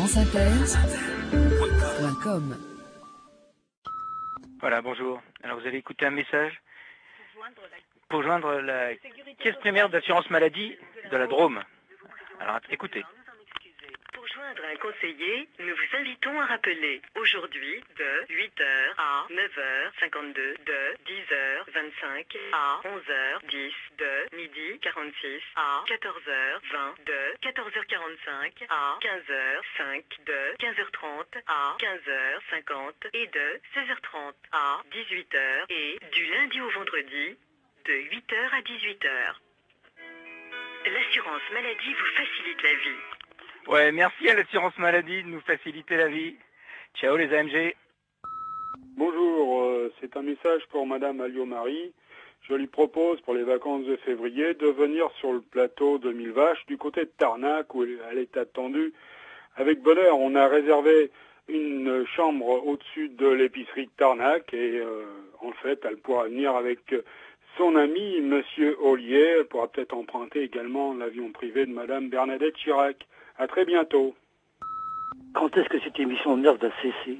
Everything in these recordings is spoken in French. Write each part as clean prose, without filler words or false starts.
franceinter.com. Voilà, bonjour. Alors vous allez écouter un message pour joindre la caisse primaire d'assurance maladie de la Drôme. Alors écoutez. Pour joindre un conseiller, nous vous invitons à rappeler aujourd'hui de 8h à 9h52, de 10h25 à 11h10, de midi 46 à 14h20, de 14h45 à 15h05, de 15h30 à 15h50 et de 16h30 à 18h et du lundi au vendredi de 8h à 18h. L'assurance maladie vous facilite la vie. Ouais, merci à l'assurance maladie de nous faciliter la vie. Ciao les AMG. Bonjour, c'est un message pour Madame Alliot-Marie. Je lui propose pour les vacances de février de venir sur le plateau de Mille Vaches du côté de Tarnac où elle est attendue avec bonheur. On a réservé une chambre au-dessus de l'épicerie de Tarnac et en fait elle pourra venir avec son ami Monsieur Ollier. Elle pourra peut-être emprunter également l'avion privé de Madame Bernadette Chirac. À très bientôt. Quand est-ce que cette émission de merde va cesser?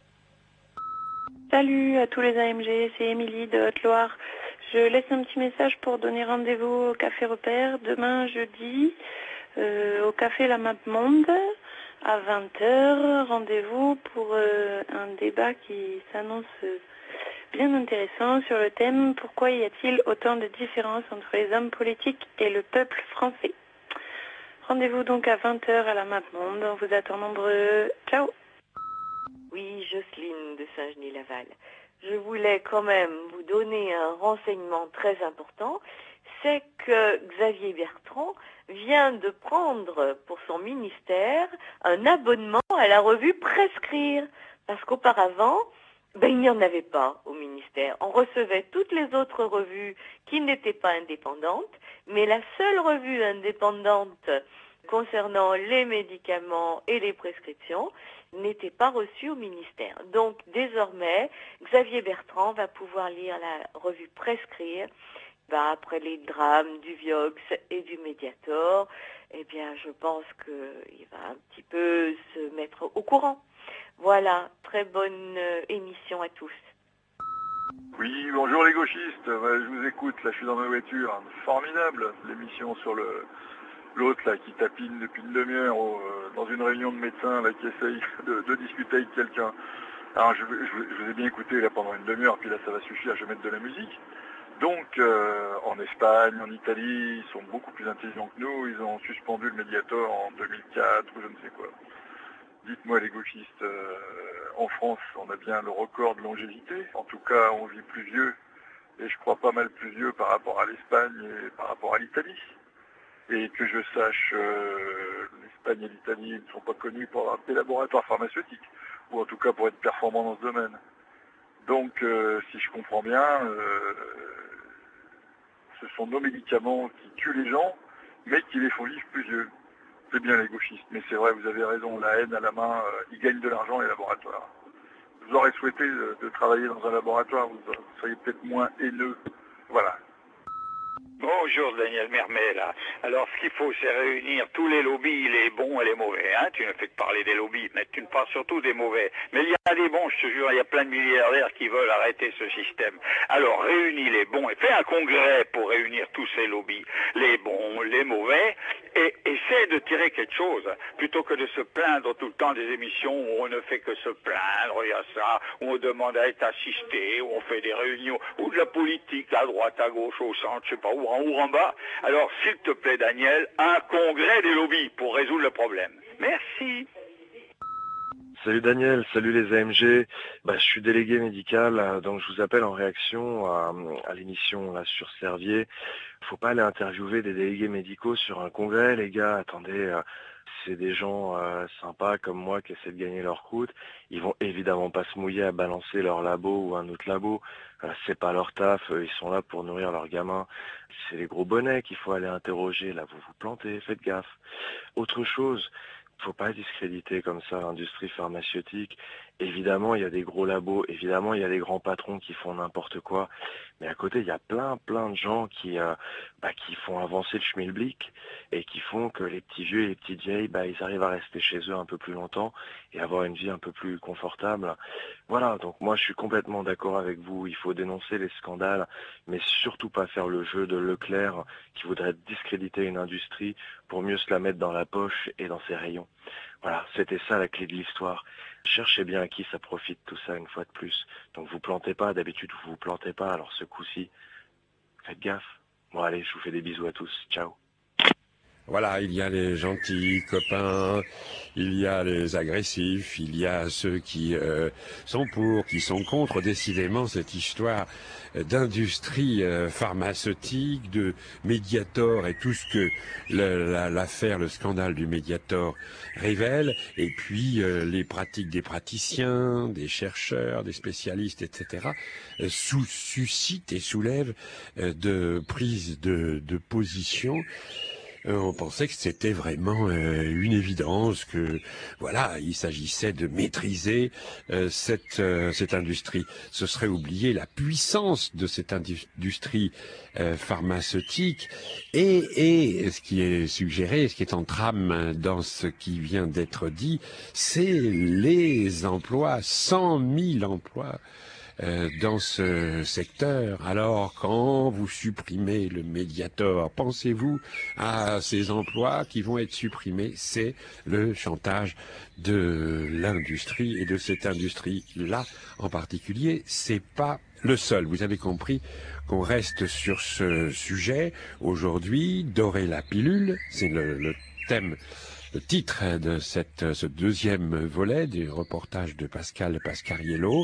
Salut à tous les AMG, c'est Émilie de Haute-Loire. Je laisse un petit message pour donner rendez-vous au Café Repère demain jeudi au Café La Map Monde à 20h. Rendez-vous pour un débat qui s'annonce bien intéressant sur le thème « Pourquoi y a-t-il autant de différences entre les hommes politiques et le peuple français ?» Rendez-vous donc à 20h à la Map Monde. On vous attend nombreux. Ciao. Oui, Jocelyne de Saint-Genis-Laval. Je voulais quand même vous donner un renseignement très important. C'est que Xavier Bertrand vient de prendre pour son ministère un abonnement à la revue Prescrire. Parce qu'auparavant, il n'y en avait pas au ministère. On recevait toutes les autres revues qui n'étaient pas indépendantes, mais la seule revue indépendante concernant les médicaments et les prescriptions n'était pas reçue au ministère. Donc désormais, Xavier Bertrand va pouvoir lire la revue Prescrire. Après les drames du Vioxx et du Mediator, je pense qu'il va un petit peu se mettre au courant. Voilà, très bonne émission à tous. Oui, bonjour les gauchistes, je vous écoute, là je suis dans ma voiture, formidable l'émission sur l'autre là qui tapine depuis une demi-heure dans une réunion de médecins là qui essaye de discuter avec quelqu'un. Alors je vous ai bien écouté là pendant une demi-heure, puis là ça va suffire, je vais mettre de la musique. Donc en Espagne, en Italie, ils sont beaucoup plus intelligents que nous, ils ont suspendu le Mediator en 2004 ou je ne sais quoi. Dites-moi les gauchistes, en France on a bien le record de longévité, en tout cas on vit plus vieux, et je crois pas mal plus vieux par rapport à l'Espagne et par rapport à l'Italie. Et que je sache, l'Espagne et l'Italie ne sont pas connus pour avoir des laboratoires pharmaceutiques, ou en tout cas pour être performants dans ce domaine. Donc si je comprends bien, ce sont nos médicaments qui tuent les gens, mais qui les font vivre plus vieux. C'est bien les gauchistes, mais c'est vrai, vous avez raison, la haine à la main, ils gagnent de l'argent les laboratoires. Vous aurez souhaité de travailler dans un laboratoire, vous seriez peut-être moins haineux. Voilà. Bonjour Daniel Mermet là. Alors ce qu'il faut c'est réunir tous les lobbies, les bons et les mauvais. Hein. Tu ne fais que parler des lobbies, mais tu ne parles surtout des mauvais. Mais il y a des bons, je te jure, il y a plein de milliardaires qui veulent arrêter ce système. Alors réunis les bons et fais un congrès pour réunir tous ces lobbies, les bons, les mauvais, et essaie de tirer quelque chose, plutôt que de se plaindre tout le temps des émissions où on ne fait que se plaindre, il y a ça, où on demande à être assisté, où on fait des réunions, ou de la politique à droite, à gauche, au centre, je sais pas où, en haut, en bas. Alors, s'il te plaît, Daniel, un congrès des lobbies pour résoudre le problème. Merci. Salut Daniel, salut les AMG. Je suis délégué médical, donc je vous appelle en réaction à l'émission là sur Servier. Faut pas aller interviewer des délégués médicaux sur un congrès, les gars. Attendez, c'est des gens sympas comme moi qui essaient de gagner leur croûte. Ils vont évidemment pas se mouiller à balancer leur labo ou un autre labo. C'est pas leur taf, ils sont là pour nourrir leurs gamins. C'est les gros bonnets qu'il faut aller interroger. Là, vous vous plantez, faites gaffe. Autre chose, Faut pas discréditer comme ça l'industrie pharmaceutique. Évidemment, il y a des gros labos, évidemment, il y a des grands patrons qui font n'importe quoi. Mais à côté, il y a plein de gens qui font avancer le schmilblick et qui font que les petits vieux et les petites vieilles, ils arrivent à rester chez eux un peu plus longtemps et avoir une vie un peu plus confortable. Voilà, donc moi je suis complètement d'accord avec vous. Il faut dénoncer les scandales, mais surtout pas faire le jeu de Leclerc qui voudrait discréditer une industrie pour mieux se la mettre dans la poche et dans ses rayons. Voilà, c'était ça la clé de l'histoire. Cherchez bien à qui ça profite tout ça une fois de plus. Donc vous plantez pas, d'habitude vous plantez pas, alors ce coup-ci, faites gaffe. Bon allez, je vous fais des bisous à tous, ciao. Voilà, il y a les gentils copains, il y a les agressifs, il y a ceux qui sont pour, qui sont contre. Décidément, cette histoire d'industrie pharmaceutique, de Mediator et tout ce que l'affaire, le scandale du Mediator révèle, et puis les pratiques des praticiens, des chercheurs, des spécialistes, etc., suscitent et soulèvent de prises de position. On pensait que c'était vraiment une évidence, que voilà, il s'agissait de maîtriser cette industrie. Ce serait oublier la puissance de cette industrie pharmaceutique et ce qui est suggéré, ce qui est en trame dans ce qui vient d'être dit, c'est les emplois, 100 000 emplois dans ce secteur. Alors, quand vous supprimez le Mediator, pensez-vous à ces emplois qui vont être supprimés? C'est le chantage de l'industrie et de cette industrie-là en particulier. C'est pas le seul. Vous avez compris qu'on reste sur ce sujet. Aujourd'hui, dorer la pilule, c'est le thème, le titre de ce deuxième volet du reportage de Pascal Pascariello.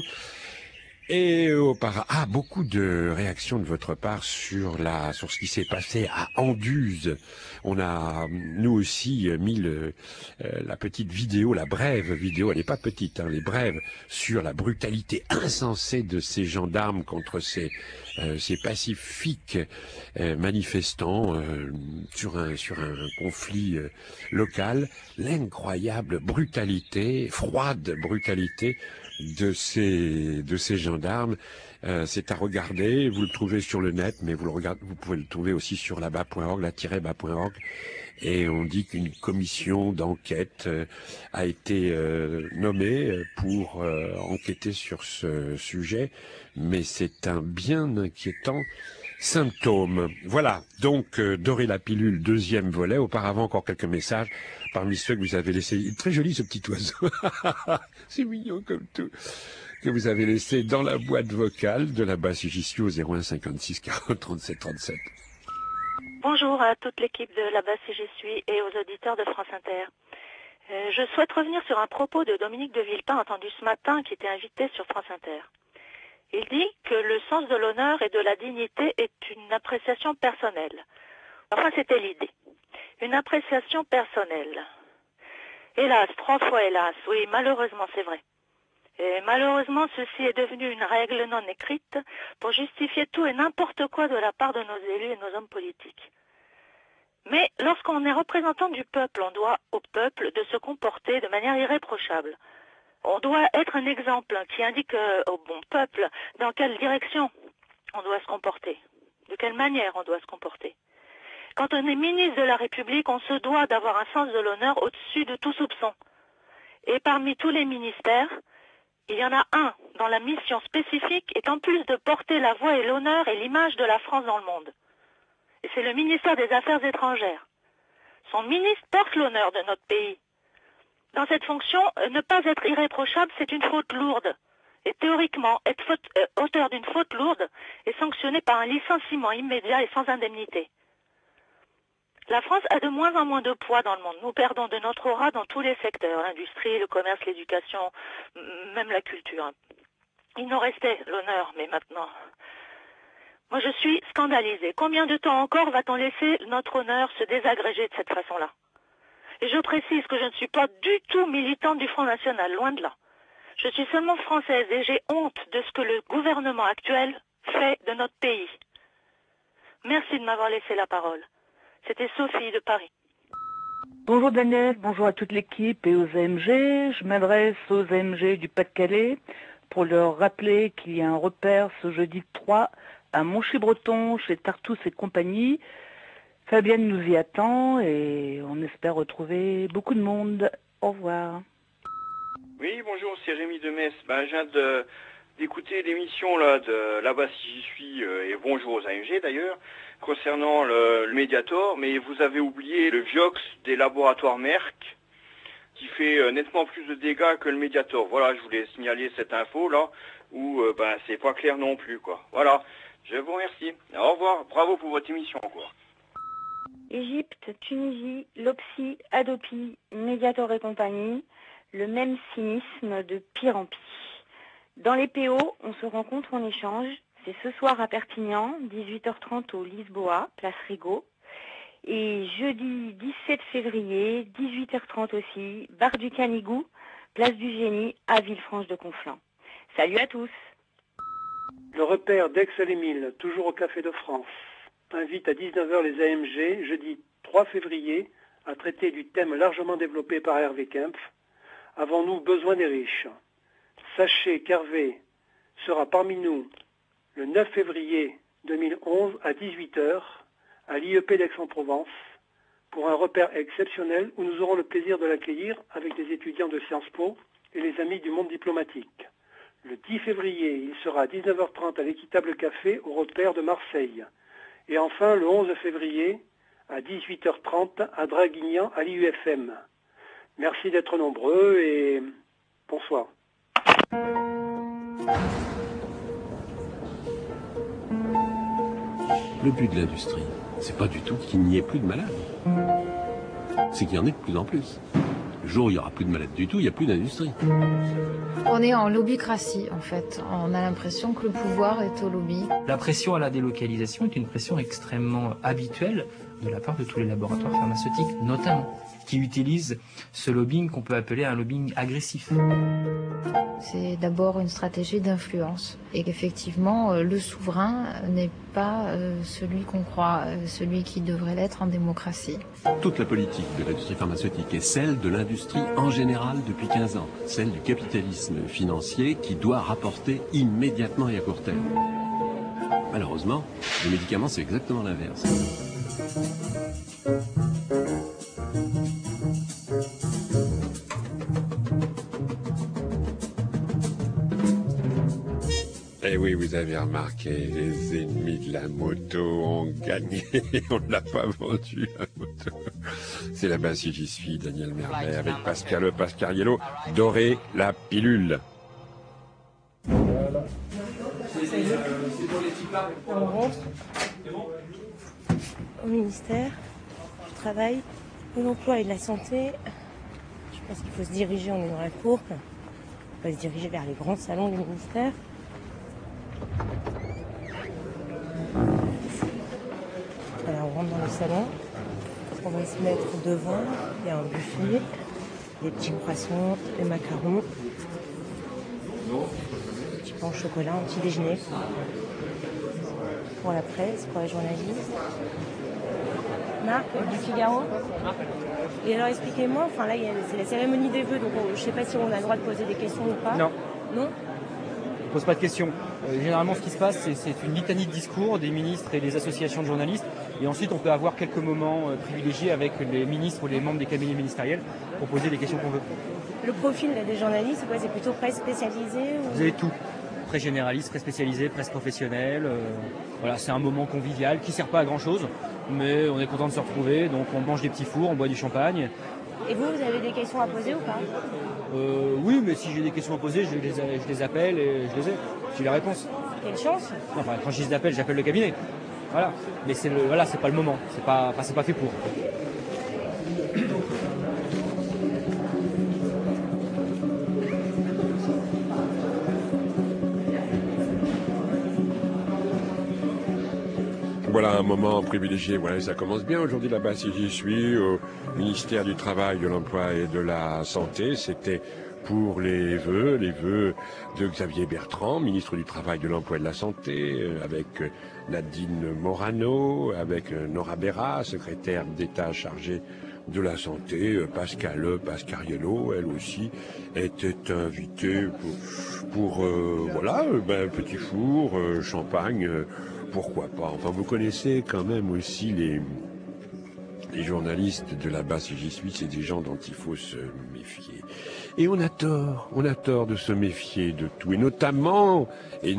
Et beaucoup de réactions de votre part sur ce qui s'est passé à Anduze. On a, nous aussi, mis la petite vidéo, la brève vidéo, elle n'est pas petite, les brèves, sur la brutalité insensée de ces gendarmes contre ces pacifiques manifestants sur un conflit local. L'incroyable brutalité, froide brutalité de ces gendarmes, c'est à regarder. Vous le trouvez sur le net, mais vous pouvez le trouver aussi sur la-bas.org, la-bas.org. Et on dit qu'une commission d'enquête a été nommée pour enquêter sur ce sujet, mais c'est un bien inquiétant symptôme. Voilà, donc dorer la pilule, deuxième volet. Auparavant, encore quelques messages parmi ceux que vous avez laissés. Il est très joli ce petit oiseau, c'est mignon comme tout, que vous avez laissé dans la boîte vocale de la basse JSU au 01 56 40 37 37. Bonjour à toute l'équipe de la basse JSU et aux auditeurs de France Inter. Je souhaite revenir sur un propos de Dominique de Villepin entendu ce matin, qui était invité sur France Inter. Il dit que le sens de l'honneur et de la dignité est une appréciation personnelle. Enfin, c'était l'idée. Une appréciation personnelle. Hélas, 3 fois hélas, oui, malheureusement, c'est vrai. Et malheureusement, ceci est devenu une règle non écrite pour justifier tout et n'importe quoi de la part de nos élus et nos hommes politiques. Mais lorsqu'on est représentant du peuple, on doit au peuple de se comporter de manière irréprochable. On doit être un exemple qui indique au bon peuple dans quelle direction on doit se comporter, de quelle manière on doit se comporter. Quand on est ministre de la République, on se doit d'avoir un sens de l'honneur au-dessus de tout soupçon. Et parmi tous les ministères, il y en a un dont la mission spécifique est en plus de porter la voix et l'honneur et l'image de la France dans le monde. Et c'est le ministère des Affaires étrangères. Son ministre porte l'honneur de notre pays. Dans cette fonction, ne pas être irréprochable, c'est une faute lourde. Et théoriquement, être auteur d'une faute lourde est sanctionné par un licenciement immédiat et sans indemnité. La France a de moins en moins de poids dans le monde. Nous perdons de notre aura dans tous les secteurs, l'industrie, le commerce, l'éducation, même la culture. Il nous restait l'honneur, mais maintenant... Moi, je suis scandalisée. Combien de temps encore va-t-on laisser notre honneur se désagréger de cette façon-là? Et je précise que je ne suis pas du tout militante du Front National, loin de là. Je suis seulement française et j'ai honte de ce que le gouvernement actuel fait de notre pays. Merci de m'avoir laissé la parole. C'était Sophie de Paris. Bonjour Daniel, bonjour à toute l'équipe et aux AMG. Je m'adresse aux AMG du Pas-de-Calais pour leur rappeler qu'il y a un repère ce jeudi 3 à Monchy-Breton chez Tartous et compagnie. Fabienne nous y attend et on espère retrouver beaucoup de monde. Au revoir. Oui, bonjour, c'est Rémi de Metz. Je viens d'écouter l'émission là de là-bas si j'y suis et bonjour aux AMG d'ailleurs concernant le Mediator, mais vous avez oublié le Vioxx des laboratoires Merck qui fait nettement plus de dégâts que le Mediator. Voilà, je voulais signaler cette info là où c'est pas clair non plus quoi. Voilà, je vous remercie. Au revoir, bravo pour votre émission quoi. Égypte, Tunisie, Lopsi, Adopi, Mediator et compagnie, le même cynisme de pire en pire. Dans les PO, on se rencontre, on échange. C'est ce soir à Perpignan, 18h30 au Lisboa, place Rigaud. Et jeudi 17 février, 18h30 aussi, bar du Canigou, place du Génie, à Villefranche-de-Conflans. Salut à tous. Le repère d'Aix-les-Milles, toujours au Café de France, invite à 19h les AMG, jeudi 3 février, à traiter du thème largement développé par Hervé Kempf. Avons-nous besoin des riches ? Sachez qu'Hervé sera parmi nous le 9 février 2011 à 18h à l'IEP d'Aix-en-Provence pour un repère exceptionnel où nous aurons le plaisir de l'accueillir avec les étudiants de Sciences Po et les amis du monde diplomatique. Le 10 février, il sera à 19h30 à l'Équitable Café au repère de Marseille. Et enfin, le 11 février, à 18h30 à Draguignan à l'IUFM. Merci d'être nombreux et bonsoir. Le but de l'industrie, c'est pas du tout qu'il n'y ait plus de malades. C'est qu'il y en ait de plus en plus. Le jour où il n'y aura plus de malades du tout, il n'y a plus d'industrie. On est en lobbycratie, en fait. On a l'impression que le pouvoir est au lobby. La pression à la délocalisation est une pression extrêmement habituelle de la part de tous les laboratoires pharmaceutiques, notamment, qui utilisent ce lobbying qu'on peut appeler un lobbying agressif. C'est d'abord une stratégie d'influence et qu'effectivement, le souverain n'est pas celui qu'on croit, celui qui devrait l'être en démocratie. Toute la politique de l'industrie pharmaceutique est celle de l'industrie en général depuis 15 ans, celle du capitalisme financier qui doit rapporter immédiatement et à court terme. Malheureusement, les médicaments, c'est exactement l'inverse. Eh oui, vous avez remarqué, les ennemis de la moto ont gagné. On ne l'a pas vendu, la moto. C'est là-bas si j'y suis, Daniel Mermet, avec Pascal Pascariello. Doré la pilule. Voilà. On rentre au ministère du Travail, de l'Emploi et de la Santé. Je pense qu'il faut se diriger, on est dans la cour. On va se diriger vers les grands salons du ministère. Alors on rentre dans le salon, on va se mettre devant, il y a un buffet, des petits croissants, des macarons, des petits pains au chocolat, un petit déjeuner pour la presse, pour les journalistes. Marc, du Figaro. Et alors expliquez-moi, enfin là c'est la cérémonie des vœux, donc je ne sais pas si on a le droit de poser des questions ou pas. Non. Non ? On ne pose pas de questions. Généralement, ce qui se passe, c'est une litanie de discours des ministres et des associations de journalistes. Et ensuite, on peut avoir quelques moments privilégiés avec les ministres ou les membres des cabinets ministériels pour poser les questions qu'on veut. Le profil là, des journalistes, c'est quoi ? C'est plutôt presse spécialisée ou... Vous avez tout. Presse généraliste, presse spécialisée, presse professionnelle. Voilà, c'est un moment convivial qui ne sert pas à grand-chose. Mais on est content de se retrouver. Donc, on mange des petits fours, on boit du champagne. Et vous avez des questions à poser ou pas ? Oui, mais si j'ai des questions à poser, je les appelle et je les ai. J'ai la réponse. Quelle chance ? Non, enfin, quand je les appelle, j'appelle le cabinet. Voilà. Mais c'est pas le moment. C'est pas fait pour. Voilà un moment privilégié. Voilà, ça commence bien aujourd'hui là-bas si j'y suis, au ministère du Travail, de l'Emploi et de la Santé. C'était pour les vœux de Xavier Bertrand, ministre du Travail, de l'Emploi et de la Santé, avec Nadine Morano, avec Nora Berra, secrétaire d'État chargée de la Santé, Pascale Pascariello, elle aussi, était invitée pour petit four, champagne, pourquoi pas. Enfin, vous connaissez quand même aussi les journalistes de là-bas, si j'y suis, c'est des gens dont il faut se méfier. Et on a tort de se méfier de tout, et notamment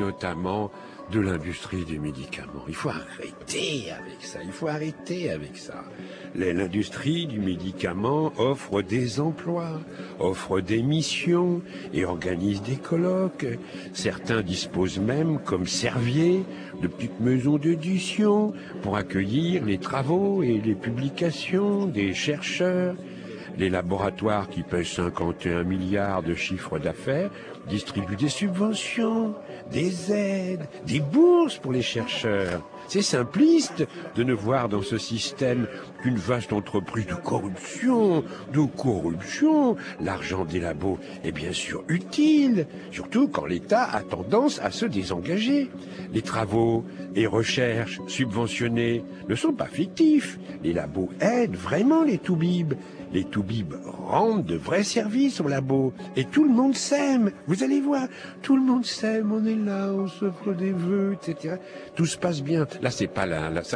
de l'industrie des médicaments. Il faut arrêter avec ça. L'industrie du médicament offre des emplois, offre des missions et organise des colloques. Certains disposent même, comme Servier, de petites maisons d'édition pour accueillir les travaux et les publications des chercheurs. Les laboratoires qui pèsent 51 milliards de chiffre d'affaires distribuent des subventions, des aides, des bourses pour les chercheurs. C'est simpliste de ne voir dans ce système qu'une vaste entreprise de corruption. L'argent des labos est bien sûr utile, surtout quand l'État a tendance à se désengager. Les travaux et recherches subventionnés ne sont pas fictifs. Les labos aident vraiment les toubibs. Les toubibs rendent de vrais services aux labos. Et tout le monde s'aime. Vous allez voir, tout le monde s'aime. On est là, on s'offre des vœux, etc. Tout se passe bien. Là, c'est pas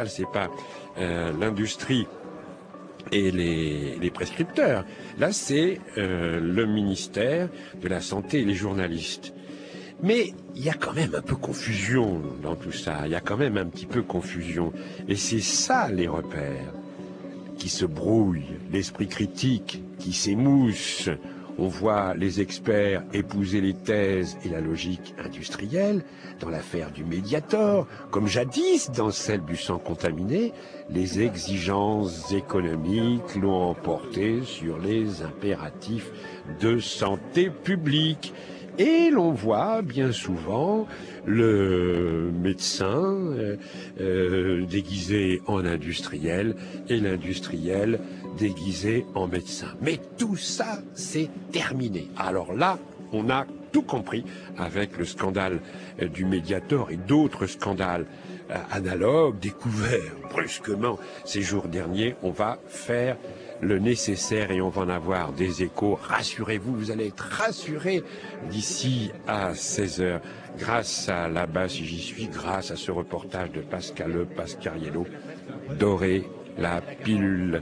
l'industrie et les prescripteurs. Là, c'est le ministère de la Santé et les journalistes. Mais il y a quand même un peu confusion dans tout ça. Il y a quand même un petit peu confusion. Et c'est ça, les repères qui se brouillent, l'esprit critique qui s'émousse. On voit les experts épouser les thèses et la logique industrielle. Dans l'affaire du Mediator, comme jadis dans celle du sang contaminé, les exigences économiques l'ont emporté sur les impératifs de santé publique. Et l'on voit bien souvent le médecin déguisé en industriel et l'industriel déguisé en médecin. Mais tout ça, c'est terminé. Alors là, on a tout compris avec le scandale du Mediator et d'autres scandales analogues découverts brusquement ces jours derniers. On va faire le nécessaire et on va en avoir des échos. Rassurez-vous, vous allez être rassurés d'ici à 16h grâce à là-bas, si j'y suis, grâce à ce reportage de Pascale Pascariello. Dorez la pilule.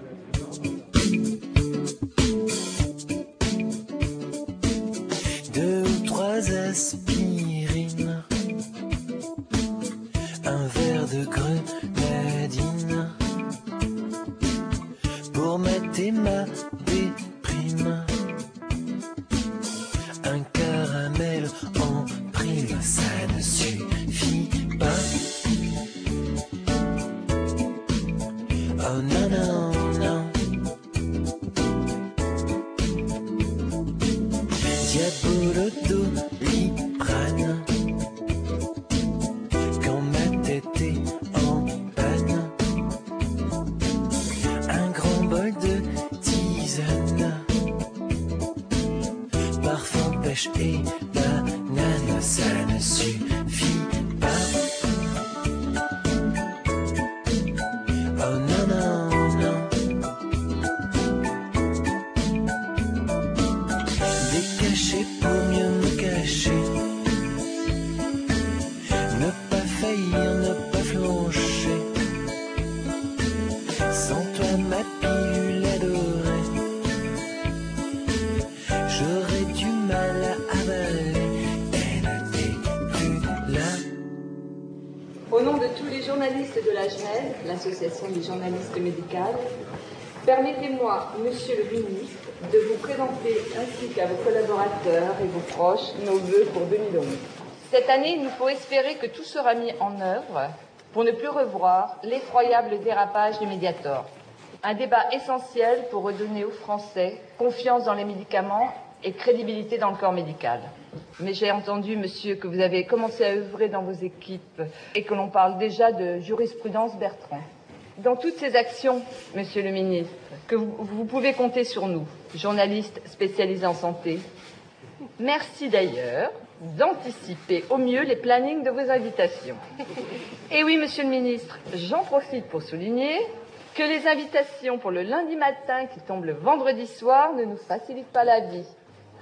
2 ou 3 aspirines, un verre de grenadine pour mater ma déprime, un caramel en prime, ça ne suffit pas. Oh non, non, non. Diabolo-doliprane, quand ma tête est en panne, un grand bol de tisane, parfum, pêche et banane, ça ne suffit pas. Oh non, non, non. Décacher pour mieux me cacher, ne pas faillir, ne pas flancher. Sans toi ma pilule adorée, j'aurais du mal à avaler. Elle n'est plus là. Au nom de tous les journalistes de l'AJMED, l'association des journalistes médicales, permettez-moi, Monsieur le Ministre, de vous présenter ainsi qu'à vos collaborateurs et vos proches nos vœux pour 2011. Cette année, il nous faut espérer que tout sera mis en œuvre pour ne plus revoir l'effroyable dérapage du Mediator. Un débat essentiel pour redonner aux Français confiance dans les médicaments et crédibilité dans le corps médical. Mais j'ai entendu, monsieur, que vous avez commencé à œuvrer dans vos équipes et que l'on parle déjà de jurisprudence Bertrand. Dans toutes ces actions, monsieur le ministre, que vous pouvez compter sur nous, journalistes spécialisés en santé. Merci d'ailleurs d'anticiper au mieux les plannings de vos invitations. Et oui, monsieur le ministre, j'en profite pour souligner Que les invitations pour le lundi matin qui tombe le vendredi soir ne nous facilitent pas la vie.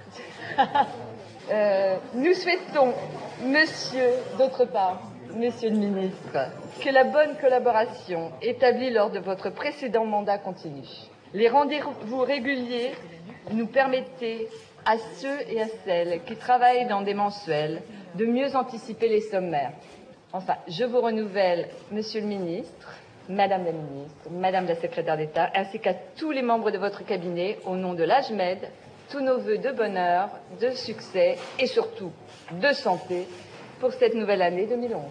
Nous souhaitons, d'autre part, Monsieur le ministre, que la bonne collaboration établie lors de votre précédent mandat continue. Les rendez-vous réguliers nous permettaient à ceux et à celles qui travaillent dans des mensuels de mieux anticiper les sommaires. Enfin, je vous renouvelle, Monsieur le ministre, Madame la ministre, Madame la secrétaire d'État, ainsi qu'à tous les membres de votre cabinet, au nom de l'AJMED, tous nos vœux de bonheur, de succès et surtout de santé pour cette nouvelle année 2011.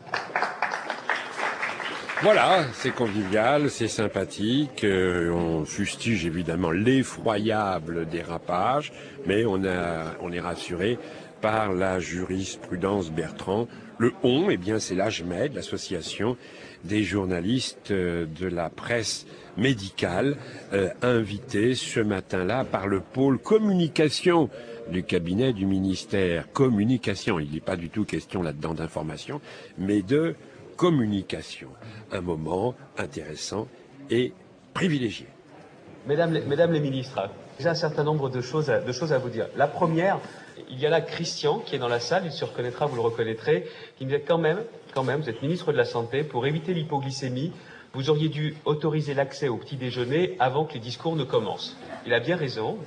Voilà, c'est convivial, c'est sympathique. On fustige évidemment l'effroyable dérapage, mais on est rassuré par la jurisprudence Bertrand. Le on, eh bien, c'est l'AJMED, l'association des journalistes de la presse médicale, invité ce matin-là par le pôle communication du cabinet du ministère. Communication, il n'est pas du tout question là-dedans d'information, mais de communication. Un moment intéressant et privilégié. Mesdames les ministres, j'ai un certain nombre de choses à vous dire. La première, il y a là Christian qui est dans la salle, il se reconnaîtra, vous le reconnaîtrez, qui me dit quand même, vous êtes ministre de la Santé, pour éviter l'hypoglycémie, vous auriez dû autoriser l'accès au petit déjeuner avant que les discours ne commencent. Il a bien raison.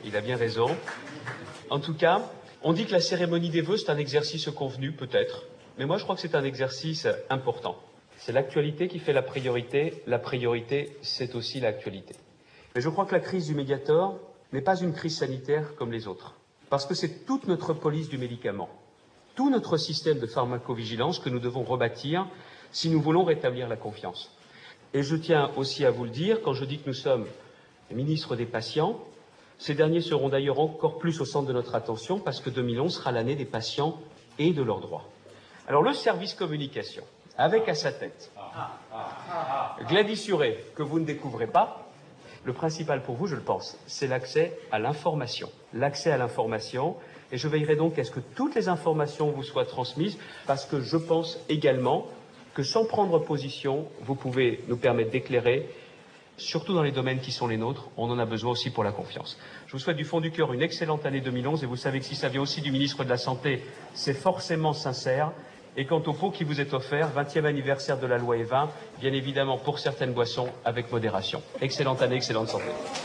En tout cas, on dit que la cérémonie des vœux, c'est un exercice convenu, peut-être. Mais moi, je crois que c'est un exercice important. C'est l'actualité qui fait la priorité, c'est aussi l'actualité. Mais je crois que la crise du Mediator n'est pas une crise sanitaire comme les autres. Parce que c'est toute notre police du médicament, tout notre système de pharmacovigilance que nous devons rebâtir si nous voulons rétablir la confiance. Et je tiens aussi à vous le dire, quand je dis que nous sommes ministres des patients, ces derniers seront d'ailleurs encore plus au centre de notre attention parce que 2011 sera l'année des patients et de leurs droits. Alors le service communication, avec à sa tête Gladys Suret, que vous ne découvrez pas, le principal pour vous, je le pense, c'est l'accès à l'information. L'accès à l'information, et je veillerai donc à ce que toutes les informations vous soient transmises, parce que je pense également que sans prendre position, vous pouvez nous permettre d'éclairer, surtout dans les domaines qui sont les nôtres, on en a besoin aussi pour la confiance. Je vous souhaite du fond du cœur une excellente année 2011, et vous savez que si ça vient aussi du ministre de la Santé, c'est forcément sincère. Et quant au pot qui vous est offert, 20e anniversaire de la loi E20, bien évidemment pour certaines boissons, avec modération. Excellente année, excellente santé.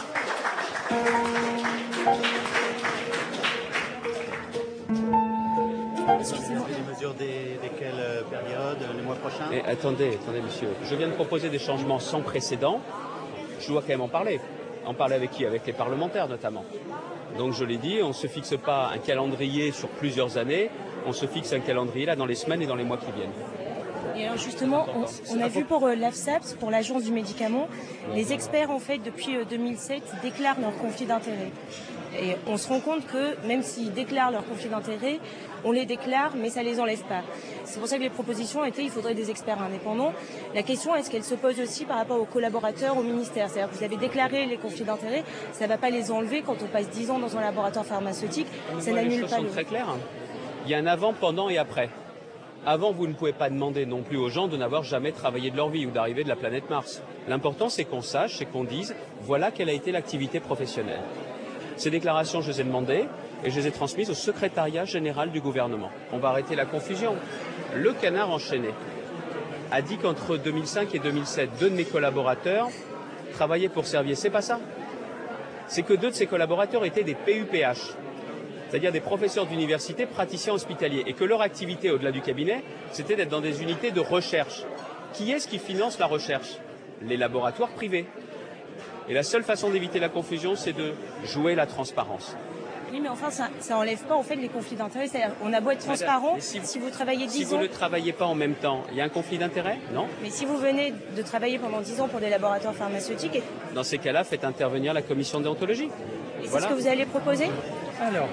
Les mesures desquelles périodes, les mois prochains? Attendez, monsieur. Je viens de proposer des changements sans précédent. Je dois quand même en parler. En parler avec qui? Avec les parlementaires notamment. Donc je l'ai dit, on ne se fixe pas un calendrier sur plusieurs années, on se fixe un calendrier là dans les semaines et dans les mois qui viennent. Et alors justement, on a vu pour l'AFSAPS, pour l'Agence du médicament, les experts en fait depuis 2007 déclarent leur conflit d'intérêt. Et on se rend compte que même s'ils déclarent leur conflit d'intérêt, on les déclare mais ça les enlève pas. C'est pour ça que les propositions étaient il faudrait des experts indépendants. La question est-ce qu'elle se pose aussi par rapport aux collaborateurs au ministère? C'est-à-dire que vous avez déclaré les conflits d'intérêt, ça ne va pas les enlever quand on passe 10 ans dans un laboratoire pharmaceutique, ça n'annule pas le... très clair. Il y a un avant, pendant et après. Avant, vous ne pouvez pas demander non plus aux gens de n'avoir jamais travaillé de leur vie ou d'arriver de la planète Mars. L'important, c'est qu'on sache, c'est qu'on dise, voilà quelle a été l'activité professionnelle. Ces déclarations, je les ai demandées et je les ai transmises au secrétariat général du gouvernement. On va arrêter la confusion. Le Canard enchaîné a dit qu'entre 2005 et 2007, 2 de mes collaborateurs travaillaient pour Servier. C'est pas ça. C'est que 2 de ces collaborateurs étaient des PUPH. C'est-à-dire des professeurs d'université praticiens hospitaliers, et que leur activité au-delà du cabinet, c'était d'être dans des unités de recherche. Qui est-ce qui finance la recherche? Les laboratoires privés. Et la seule façon d'éviter la confusion, c'est de jouer la transparence. Oui, mais enfin, ça enlève pas en fait les conflits d'intérêts. C'est-à-dire, on a beau être transparent, si vous travaillez 10 ans... Si vous ne travaillez pas en même temps, il y a un conflit d'intérêts? Non. Mais si vous venez de travailler pendant 10 ans pour des laboratoires pharmaceutiques... Dans ces cas-là, faites intervenir la commission de déontologie. Et c'est ce que vous allez proposer? Alors,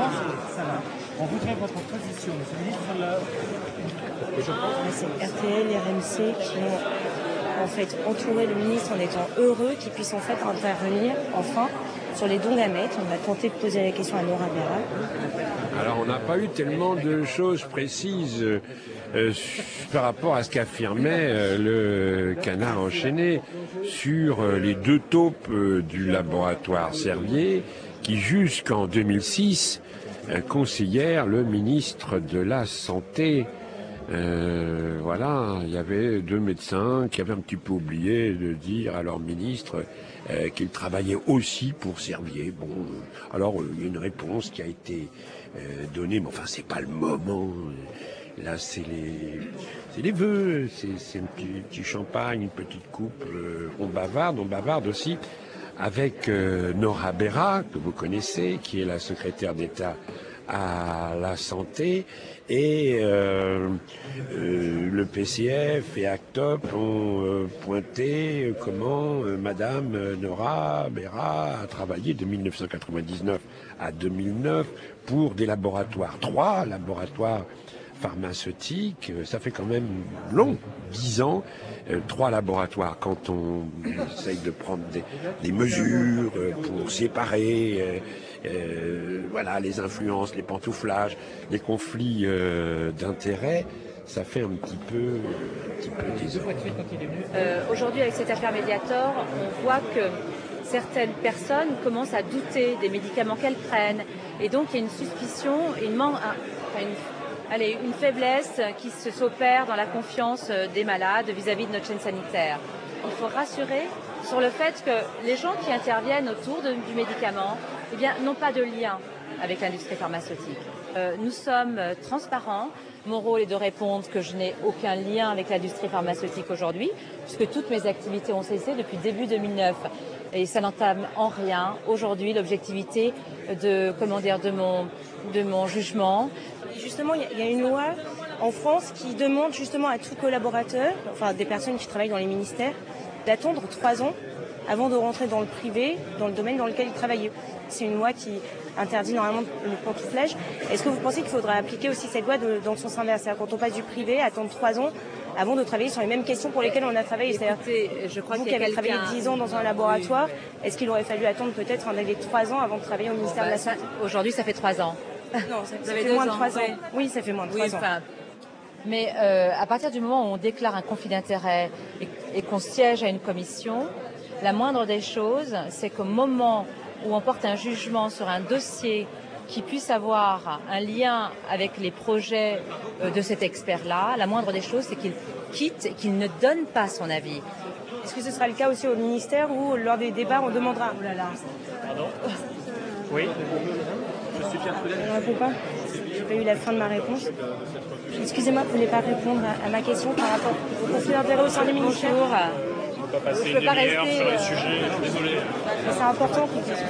on voudrait votre position, monsieur le ministre. Je pense que c'est RTL et RMC qui ont en fait entouré le ministre en étant heureux qu'il puisse en fait intervenir enfin sur les dons gamètes. On va tenter de poser la question à Nora Béra. Alors, on n'a pas eu tellement de choses précises par rapport à ce qu'affirmait le Canard enchaîné sur les 2 taupes du laboratoire Servier qui, jusqu'en 2006, conseillèrent le ministre de la Santé. Voilà, il y avait 2 médecins qui avaient un petit peu oublié de dire à leur ministre qu'ils travaillaient aussi pour Servier. Bon, alors il y a une réponse qui a été donnée, mais enfin c'est pas le moment. Là c'est les vœux, c'est un petit champagne, une petite coupe. On bavarde aussi avec Nora Béra, que vous connaissez, qui est la secrétaire d'État à la santé, et le PCF et Actop ont pointé comment Madame Nora Béra a travaillé de 1999 à 2009 pour des laboratoires, 3 laboratoires pharmaceutiques. Ça fait quand même long, 10 ans, 3 laboratoires. Quand on essaye de prendre des mesures pour séparer voilà, les influences, les pantouflages, les conflits d'intérêts, ça fait un petit peu désordre. Aujourd'hui, avec cette affaire Mediator, on voit que certaines personnes commencent à douter des médicaments qu'elles prennent, et donc il y a une suspicion, une faiblesse qui s'opère dans la confiance des malades vis-à-vis de notre chaîne sanitaire. Il faut rassurer sur le fait que les gens qui interviennent autour du médicament n'ont pas de lien avec l'industrie pharmaceutique. Nous sommes transparents. Mon rôle est de répondre que je n'ai aucun lien avec l'industrie pharmaceutique aujourd'hui, puisque toutes mes activités ont cessé depuis début 2009. Et ça n'entame en rien aujourd'hui l'objectivité de mon jugement. Justement, il y a une loi en France qui demande justement à tout collaborateur, enfin des personnes qui travaillent dans les ministères, d'attendre 3 ans avant de rentrer dans le privé, dans le domaine dans lequel ils travaillaient. C'est une loi qui interdit normalement le pantouflage. Est-ce que vous pensez qu'il faudra appliquer aussi cette loi dans le sens inverse? C'est-à-dire quand on passe du privé, attendre 3 ans avant de travailler sur les mêmes questions pour lesquelles on a travaillé. C'est-à-dire, je crois vous qui avez travaillé 10 ans dans un laboratoire, est-ce qu'il aurait fallu attendre peut-être un délai de 3 ans avant de travailler au ministère de la Santé? Aujourd'hui, ça fait 3 ans. Non, ça fait moins de 3 ans. Oui, ça fait moins de 3 ans. Mais à partir du moment où on déclare un conflit d'intérêt et qu'on siège à une commission, la moindre des choses, c'est qu'au moment où on porte un jugement sur un dossier qui puisse avoir un lien avec les projets de cet expert-là, la moindre des choses, c'est qu'il quitte et qu'il ne donne pas son avis. Est-ce que ce sera le cas aussi au ministère où, lors des débats, on demandera... Oh là là. Pardon? Oui. Je suis Pierre Prudel. Je ne réponds pas. Je n'ai pas eu la fin de ma réponse. Excusez-moi, vous ne voulez pas répondre à ma question par rapport au conflit d'intérêt au sein des ministères? On ne peut pas passer une demi-heure sur les sujets, désolé. C'est important.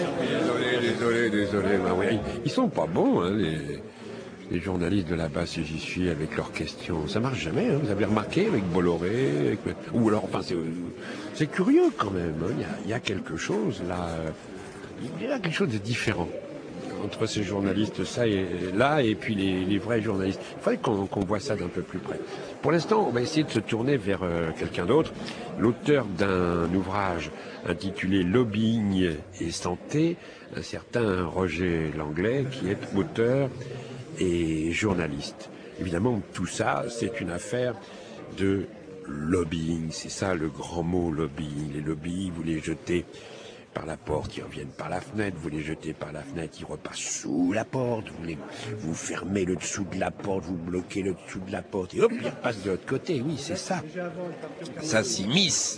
Désolé. Ben oui. Ils sont pas bons, hein, les journalistes de là-bas, si j'y suis, avec leurs questions. Ça marche jamais, hein. Vous avez remarqué avec Bolloré, ou alors, enfin, c'est curieux quand même. Hein. Il y a quelque chose là. Il y a quelque chose de différent entre ces journalistes et puis les vrais journalistes. Il faudrait qu'on voit ça d'un peu plus près. Pour l'instant, on va essayer de se tourner vers quelqu'un d'autre. L'auteur d'un ouvrage intitulé Lobbying et santé, un certain Roger Langlais, qui est auteur et journaliste. Évidemment, tout ça, c'est une affaire de lobbying. C'est ça le grand mot, lobbying. Les lobbies, vous les jetez par la porte, ils reviennent par la fenêtre, vous les jetez par la fenêtre, ils repassent sous la porte, vous fermez le dessous de la porte, vous bloquez le dessous de la porte, et hop, ils repassent de l'autre côté, oui, c'est ça. Ça s'immisce,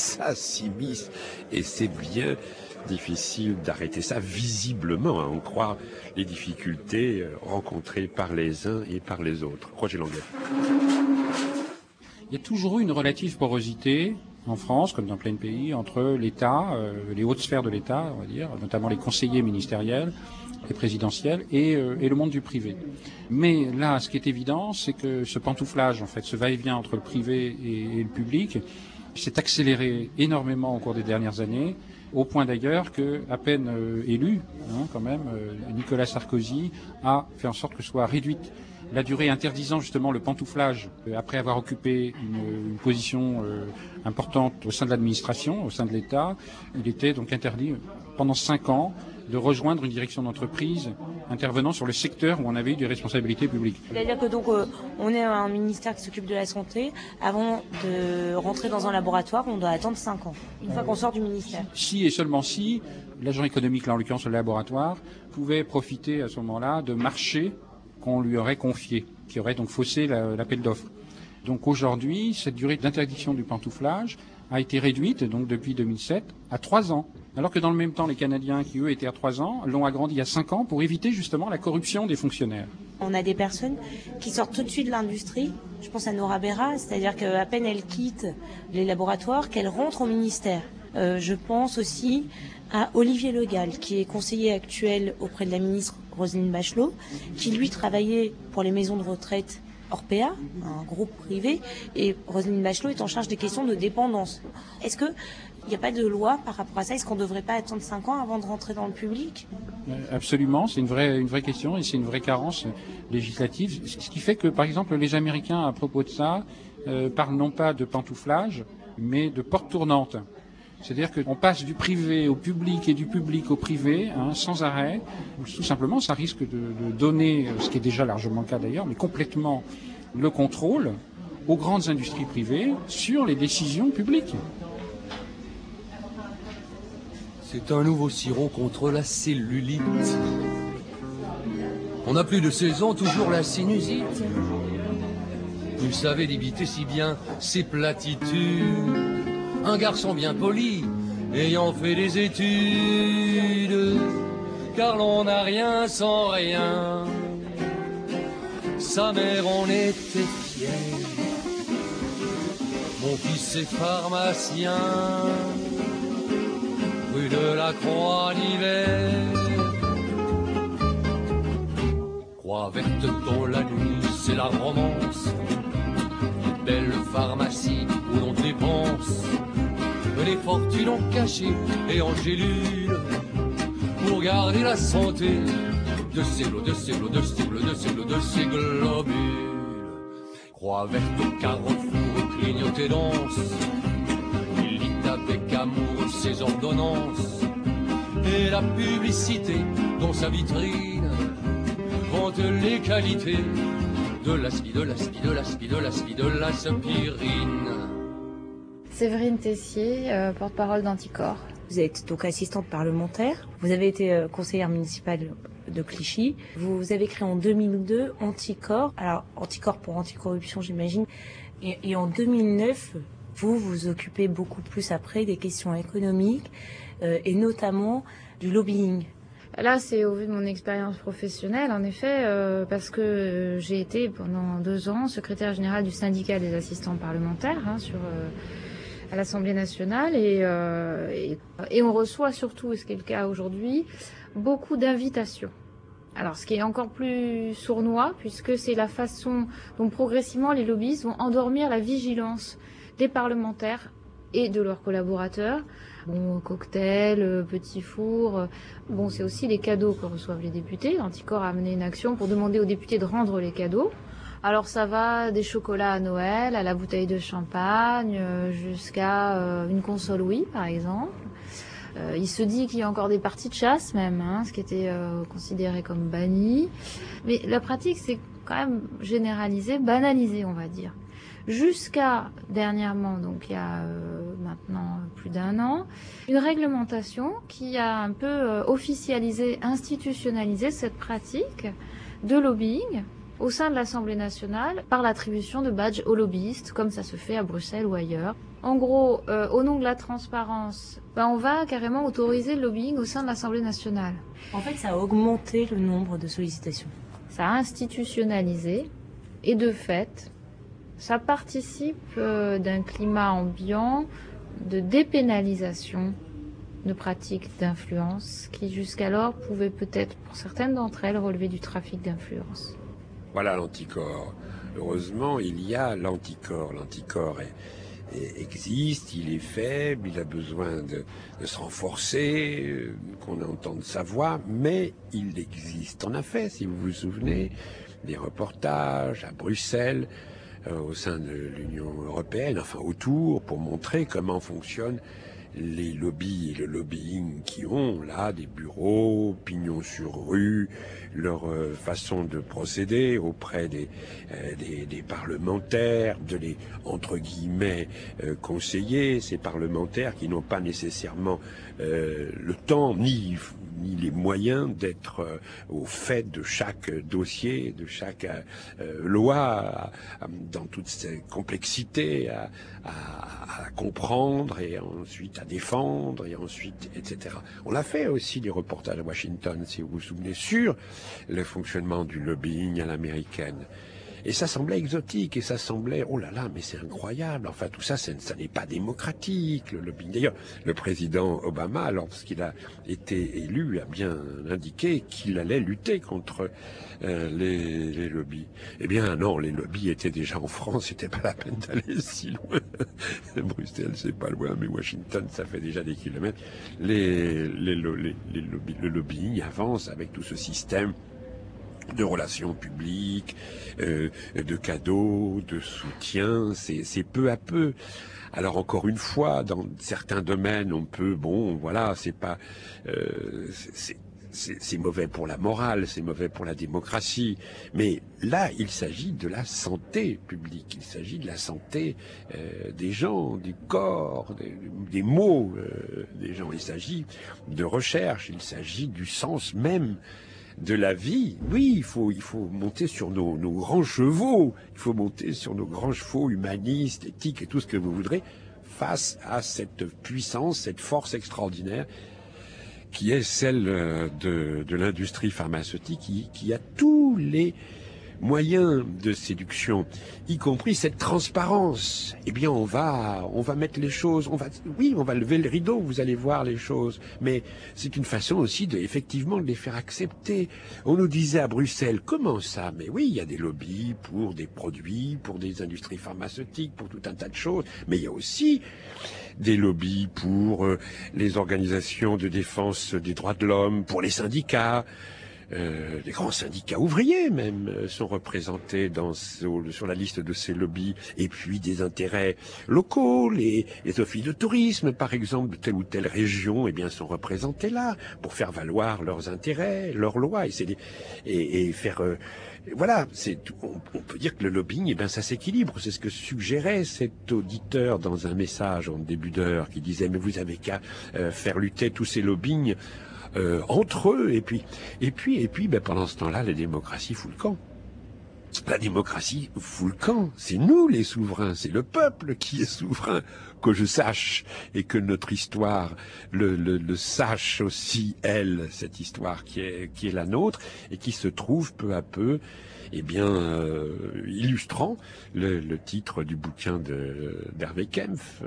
et c'est bien difficile d'arrêter ça visiblement, hein, on croit les difficultés rencontrées par les uns et par les autres. Roger Langlais. Il y a toujours eu une relative porosité en France, comme dans plein de pays, entre l'État, les hautes sphères de l'État, on va dire, notamment les conseillers ministériels, les présidentiels, et le monde du privé. Mais là, ce qui est évident, c'est que ce pantouflage, en fait, ce va-et-vient entre le privé et le public, s'est accéléré énormément au cours des dernières années, au point d'ailleurs que, à peine élu, hein, quand même, Nicolas Sarkozy a fait en sorte que soit réduite la durée interdisant justement le pantouflage après avoir occupé une position importante au sein de l'administration, au sein de l'État. Il était donc interdit pendant 5 ans de rejoindre une direction d'entreprise intervenant sur le secteur où on avait eu des responsabilités publiques. C'est-à-dire que donc on est un ministère qui s'occupe de la santé. Avant de rentrer dans un laboratoire, on doit attendre 5 ans, une fois qu'on sort du ministère. Si et seulement si l'agent économique, là en l'occurrence le laboratoire, pouvait profiter à ce moment-là de marchés qu'on lui aurait confiés, qui aurait donc faussé l'appel d'offres. Donc aujourd'hui, cette durée d'interdiction du pantouflage a été réduite, donc depuis 2007, à 3 ans. Alors que dans le même temps, les Canadiens, qui eux étaient à 3 ans, l'ont agrandi à 5 ans pour éviter justement la corruption des fonctionnaires. On a des personnes qui sortent tout de suite de l'industrie. Je pense à Nora Berra, c'est-à-dire qu'à peine elle quitte les laboratoires, qu'elle rentre au ministère. Je pense aussi à Olivier Le Gall, qui est conseiller actuel auprès de la ministre Roselyne Bachelot, qui lui travaillait pour les maisons de retraite Orpea, un groupe privé, et Roselyne Bachelot est en charge des questions de dépendance. Est-ce qu'il n'y a pas de loi par rapport à ça? Est-ce qu'on ne devrait pas attendre 5 ans avant de rentrer dans le public? Absolument, c'est une vraie question et c'est une vraie carence législative. Ce qui fait que, par exemple, les Américains, à propos de ça, parlent non pas de pantouflage, mais de porte tournante. C'est-à-dire qu'on passe du privé au public et du public au privé, sans arrêt. Tout simplement, ça risque de donner, ce qui est déjà largement le cas d'ailleurs, mais complètement le contrôle aux grandes industries privées sur les décisions publiques. C'est un nouveau sirop contre la cellulite. On n'a plus de saison, toujours la sinusite. Vous savez débiter si bien ces platitudes. Un garçon bien poli, ayant fait des études, car l'on n'a rien sans rien. Sa mère en était fière. Mon fils est pharmacien, rue de la Croix d'hiver. Croix verte dans la nuit, c'est la romance. Une belle pharmacie où l'on dépense les fortunes en cachet et en gélule pour garder la santé de ces globules. Croix verte au carrefour, clignoter danse. Il lit avec amour ses ordonnances et la publicité dans sa vitrine vante les qualités de l'aspirine. Séverine Tessier, porte-parole d'Anticor. Vous êtes donc assistante parlementaire. Vous avez été conseillère municipale de Clichy. Vous avez créé en 2002 Anticor. Alors, Anticor pour anticorruption, j'imagine. Et en 2009, vous vous occupez beaucoup plus après des questions économiques et notamment du lobbying. Là, c'est au vu de mon expérience professionnelle, en effet, parce que j'ai été pendant 2 ans secrétaire générale du syndicat des assistants parlementaires à l'Assemblée nationale et on reçoit surtout, et ce qui est le cas aujourd'hui, beaucoup d'invitations. Alors, ce qui est encore plus sournois, puisque c'est la façon dont progressivement les lobbyistes vont endormir la vigilance des parlementaires et de leurs collaborateurs. Bon, cocktail, petits fours. Bon, c'est aussi les cadeaux que reçoivent les députés. Anticor a mené une action pour demander aux députés de rendre les cadeaux. Alors ça va des chocolats à Noël, à la bouteille de champagne, jusqu'à une console Wii, par exemple. Il se dit qu'il y a encore des parties de chasse même, ce qui était considéré comme banni. Mais la pratique, c'est quand même généralisé, banalisé, on va dire. Jusqu'à dernièrement, donc il y a maintenant plus d'1 an, une réglementation qui a un peu officialisé, institutionnalisé cette pratique de lobbying au sein de l'Assemblée nationale par l'attribution de badges aux lobbyistes, comme ça se fait à Bruxelles ou ailleurs. En gros, au nom de la transparence, on va carrément autoriser le lobbying au sein de l'Assemblée nationale. En fait, ça a augmenté le nombre de sollicitations. Ça a institutionnalisé et de fait, ça participe d'un climat ambiant de dépénalisation de pratiques d'influence qui jusqu'alors pouvaient peut-être, pour certaines d'entre elles, relever du trafic d'influence. Voilà l'anticorps. Heureusement, il y a l'anticorps. L'anticorps existe, il est faible, il a besoin de se renforcer, qu'on entende sa voix, mais il existe. En effet, si vous vous souvenez, des reportages à Bruxelles, au sein de l'Union européenne, enfin autour, pour montrer comment fonctionnent les lobbies et le lobbying qui ont là des bureaux, pignon sur rue, leur façon de procéder auprès des parlementaires, de les, entre guillemets, conseiller, ces parlementaires qui n'ont pas nécessairement le temps ni les moyens d'être au fait de chaque dossier, de chaque loi, dans toute cette complexité, à comprendre et ensuite à défendre et ensuite, etc. On a fait aussi des reportages à Washington, si vous vous souvenez, sur le fonctionnement du lobbying à l'américaine. Et ça semblait exotique, et ça semblait, oh là là, mais c'est incroyable. Enfin, tout ça, ça n'est pas démocratique, le lobbying. D'ailleurs, le président Obama, lorsqu'il a été élu, a bien indiqué qu'il allait lutter contre les lobbies. Eh bien, non, les lobbies étaient déjà en France, c'était pas la peine d'aller si loin. Bruxelles, c'est pas loin, mais Washington, ça fait déjà des kilomètres. Le lobbying avance avec tout ce système de relations publiques, de cadeaux, de soutien, c'est peu à peu. Alors encore une fois, dans certains domaines, on peut, bon, voilà, c'est pas, c'est mauvais pour la morale, c'est mauvais pour la démocratie. Mais là, il s'agit de la santé publique, il s'agit de la santé des gens, du corps, des mots des gens. Il s'agit de recherche, il s'agit du sens même de la vie. Oui, il faut monter sur nos grands chevaux, il faut monter sur nos grands chevaux humanistes, éthiques et tout ce que vous voudrez, face à cette puissance, cette force extraordinaire qui est celle de l'industrie pharmaceutique, qui a tous les moyens de séduction, y compris cette transparence. Eh bien, on va mettre les choses, on va lever le rideau, vous allez voir les choses. Mais c'est une façon aussi effectivement de les faire accepter. On nous disait à Bruxelles, comment ça? Mais oui, il y a des lobbies pour des produits, pour des industries pharmaceutiques, pour tout un tas de choses. Mais il y a aussi des lobbies pour les organisations de défense des droits de l'homme, pour les syndicats. Les grands syndicats ouvriers même sont représentés sur la liste de ces lobbies, et puis des intérêts locaux, les offices de tourisme par exemple de telle ou telle région, eh bien sont représentés là pour faire valoir leurs intérêts, leurs lois, et faire voilà, on peut dire que le lobbying, eh bien, ça s'équilibre. C'est ce que suggérait cet auditeur dans un message en début d'heure qui disait mais vous avez qu'à faire lutter tous ces lobbying entre eux, et puis, ben, pendant ce temps-là, la démocratie fout le camp. La démocratie fout le camp. C'est nous les souverains, c'est le peuple qui est souverain. Que je sache, et que notre histoire le sache aussi, elle, cette histoire qui est la nôtre, et qui se trouve peu à peu, eh bien, illustrant le titre du bouquin d'Hervé Kempf,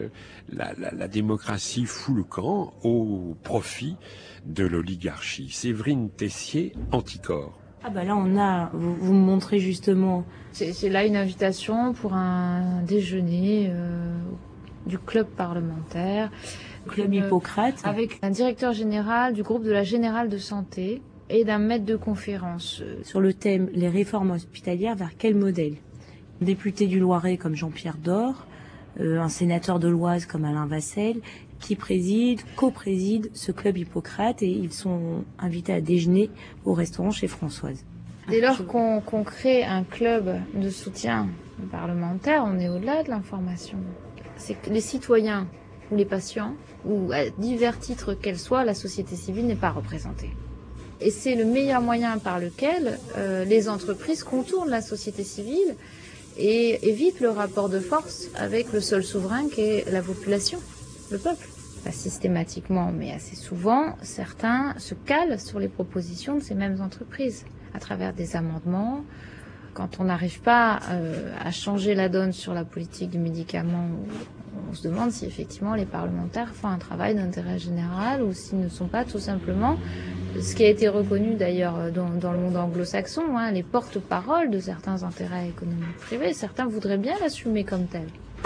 la démocratie fout le camp au profit de l'oligarchie. Séverine Tessier, Anticorps. Ah bah là vous me montrez justement. C'est là une invitation pour un déjeuner du club parlementaire. Club Hippocrate. Avec un directeur général du groupe de la Générale de Santé et d'un maître de conférence. Sur le thème les réformes hospitalières, vers quel modèle? Un député du Loiret comme Jean-Pierre Dor, un sénateur de l'Oise comme Alain Vassel, qui co-préside ce club Hippocrate, et ils sont invités à déjeuner au restaurant chez Françoise. Dès lors qu'on crée un club de soutien parlementaire, on est au-delà de l'information. C'est que les citoyens ou les patients, ou à divers titres qu'elles soient, la société civile n'est pas représentée. Et c'est le meilleur moyen par lequel les entreprises contournent la société civile et évitent le rapport de force avec le seul souverain qui est la population, le peuple. Pas systématiquement, mais assez souvent, certains se calent sur les propositions de ces mêmes entreprises à travers des amendements. Quand on n'arrive pas à changer la donne sur la politique du médicament, on se demande si effectivement les parlementaires font un travail d'intérêt général ou s'ils ne sont pas tout simplement, ce qui a été reconnu d'ailleurs dans le monde anglo-saxon, les porte-paroles de certains intérêts économiques privés. Certains voudraient bien l'assumer comme tel.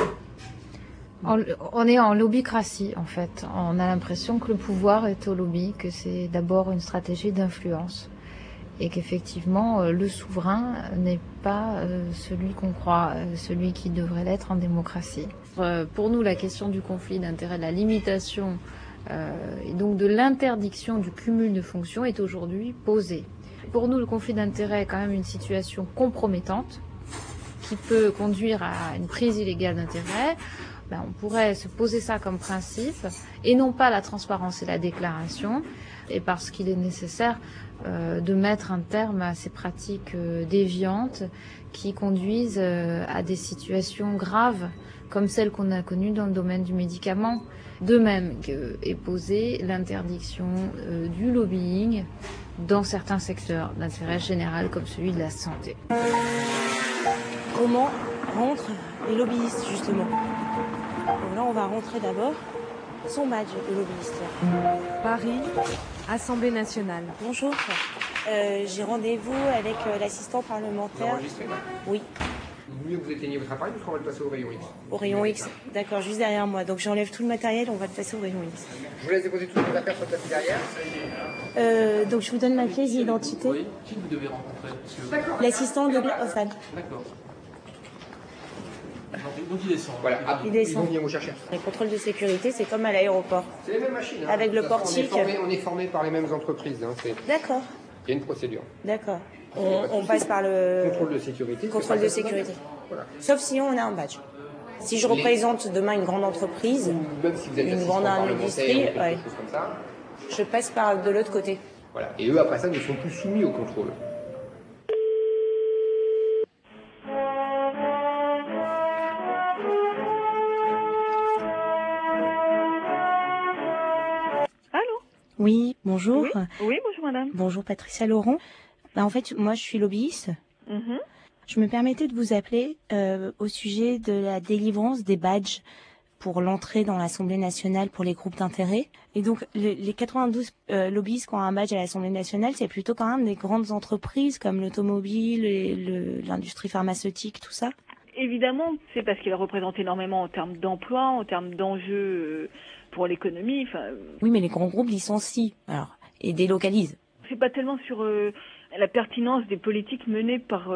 On est en lobbycratie en fait. On a l'impression que le pouvoir est au lobby, que c'est d'abord une stratégie d'influence. et qu'effectivement le souverain n'est pas celui qu'on croit, celui qui devrait l'être en démocratie. Pour nous, la question du conflit d'intérêts, de la limitation et donc de l'interdiction du cumul de fonctions est aujourd'hui posée. Pour nous, le conflit d'intérêts est quand même une situation compromettante qui peut conduire à une prise illégale d'intérêts. On pourrait se poser ça comme principe et non pas la transparence et la déclaration, et parce qu'il est nécessaire de mettre un terme à ces pratiques déviantes qui conduisent à des situations graves comme celles qu'on a connues dans le domaine du médicament. De même qu'est posée l'interdiction du lobbying dans certains secteurs d'intérêt général comme celui de la santé. Comment rentrent les lobbyistes, justement? Donc là, on va rentrer d'abord son badge de lobbyiste. Paris, Assemblée nationale. Bonjour. J'ai rendez-vous avec l'assistant parlementaire. Vous enregistrez là? Oui. Il vaut mieux que vous éteigniez votre appareil parce qu'on va le passer au rayon X. Au rayon X, d'accord, juste derrière moi. Donc j'enlève tout le matériel, on va le passer au rayon X. Je vous laisse déposer toutes vos affaires sur le tapis derrière. Donc je vous donne ma pièce d'identité. Oui, qui vous devez rencontrer? L'assistant de Hoffman. D'accord. Donc il descend. Voilà, il descend. Ils vont venir vous chercher. Les contrôles de sécurité, c'est comme à l'aéroport. C'est les mêmes machines. Hein. Avec le portique. On est formé par les mêmes entreprises. Hein. D'accord. Il y a une procédure. D'accord. On passe par le contrôle de sécurité. Contrôle de sécurité. Voilà. Sauf si on a un badge. Si je représente demain une grande entreprise, même si vous êtes une grande industrie, ouais. Comme ça, je passe par de l'autre côté. Voilà. Et eux, après ça, ne sont plus soumis au contrôle. Oui, bonjour. Oui, bonjour madame. Bonjour Patricia Laurent. En fait, moi je suis lobbyiste. Je me permettais de vous appeler au sujet de la délivrance des badges pour l'entrée dans l'Assemblée nationale pour les groupes d'intérêt. Et donc les 92 lobbyistes qui ont un badge à l'Assemblée nationale, c'est plutôt quand même des grandes entreprises comme l'automobile et l'industrie pharmaceutique, tout ça. Évidemment, c'est parce qu'il représente énormément en termes d'emploi, en termes d'enjeux pour l'économie. Oui, mais les grands groupes licencient et délocalisent. C'est pas tellement sur la pertinence des politiques menées par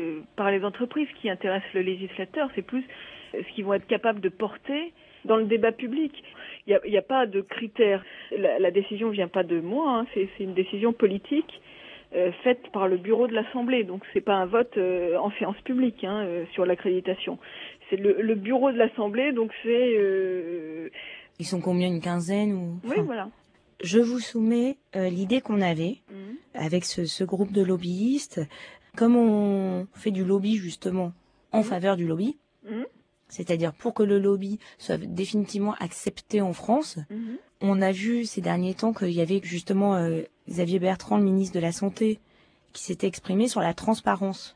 les entreprises qui intéressent le législateur, c'est plus ce qu'ils vont être capables de porter dans le débat public. Il n'y a pas de critères. La décision vient pas de moi, hein, c'est une décision politique faite par le bureau de l'Assemblée. Donc c'est pas un vote en séance publique sur l'accréditation. C'est le bureau de l'Assemblée, donc c'est... Ils sont combien, une quinzaine ou... Oui, voilà. Je vous soumets l'idée qu'on avait avec ce groupe de lobbyistes. Comme on fait du lobby justement en faveur du lobby, c'est-à-dire pour que le lobby soit définitivement accepté en France, on a vu ces derniers temps qu'il y avait justement Xavier Bertrand, le ministre de la Santé, qui s'était exprimé sur la transparence.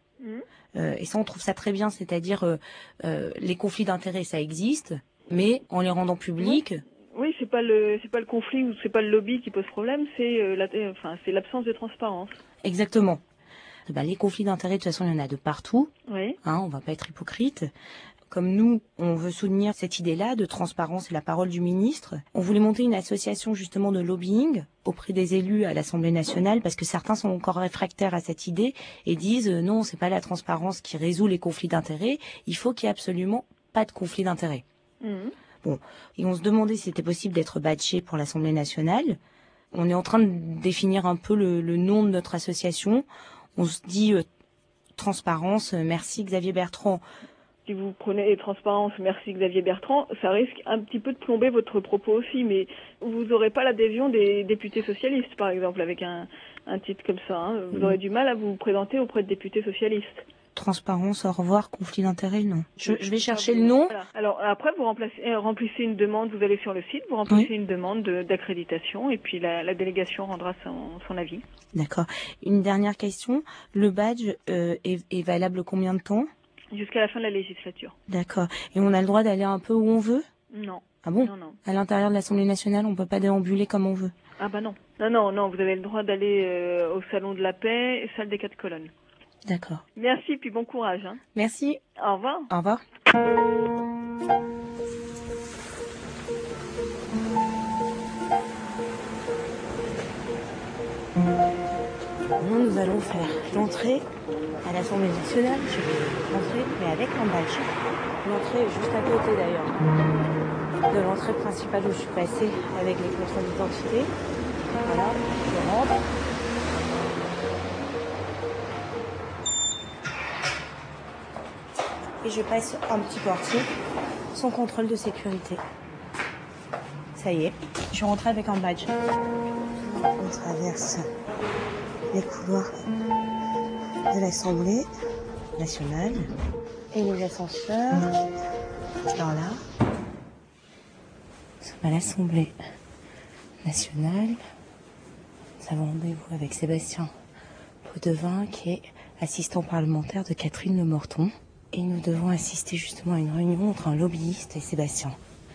Et ça, on trouve ça très bien, c'est-à-dire les conflits d'intérêts, ça existe, mais en les rendant publics... Oui, c'est pas le conflit ou c'est pas le lobby qui pose problème, c'est l'absence de transparence. Exactement. Les conflits d'intérêts, de toute façon, il y en a de partout. Oui. On va pas être hypocrite. Comme nous, on veut soutenir cette idée-là de transparence et la parole du ministre. On voulait monter une association justement de lobbying auprès des élus à l'Assemblée nationale parce que certains sont encore réfractaires à cette idée et disent non, c'est pas la transparence qui résout les conflits d'intérêts. Il faut qu'il y ait absolument pas de conflit d'intérêts. Bon, et on se demandait si c'était possible d'être badgé pour l'Assemblée nationale. On est en train de définir un peu le nom de notre association. On se dit transparence, merci Xavier Bertrand. Si vous prenez transparence, merci Xavier Bertrand, ça risque un petit peu de plomber votre propos aussi, mais vous n'aurez pas l'adhésion des députés socialistes, par exemple, avec un titre comme ça. Vous aurez du mal à vous présenter auprès de députés socialistes. Transparence, au revoir, conflit d'intérêts, non. Je vais chercher le nom. Voilà. Alors après, vous remplissez une demande, vous allez sur le site, vous remplissez une demande d'accréditation et puis la délégation rendra son avis. D'accord. Une dernière question. Le badge est valable combien de temps ? Jusqu'à la fin de la législature. D'accord. Et on a le droit d'aller un peu où on veut ? Non. Ah bon ? Non. À l'intérieur de l'Assemblée nationale, on peut pas déambuler comme on veut ? Ah bah non. Non, vous avez le droit d'aller au Salon de la Paix et salle des 4 colonnes. D'accord. Merci, puis bon courage. Merci. Au revoir. Au revoir. Nous allons faire l'entrée à l'Assemblée nationale. Je vais rentrer, mais avec un badge. L'entrée est juste à côté d'ailleurs de l'entrée principale où je suis passée avec les contrôles d'identité. Voilà, je rentre. Et je passe un petit portier sans contrôle de sécurité. Ça y est, je suis rentrée avec un badge. On traverse les couloirs de l'Assemblée nationale et les ascenseurs. Alors là, nous sommes à l'Assemblée nationale. Nous avons rendez-vous avec Sébastien Potvin, qui est assistant parlementaire de Catherine Lemorton. Et nous devons assister justement à une réunion entre un lobbyiste et Sébastien.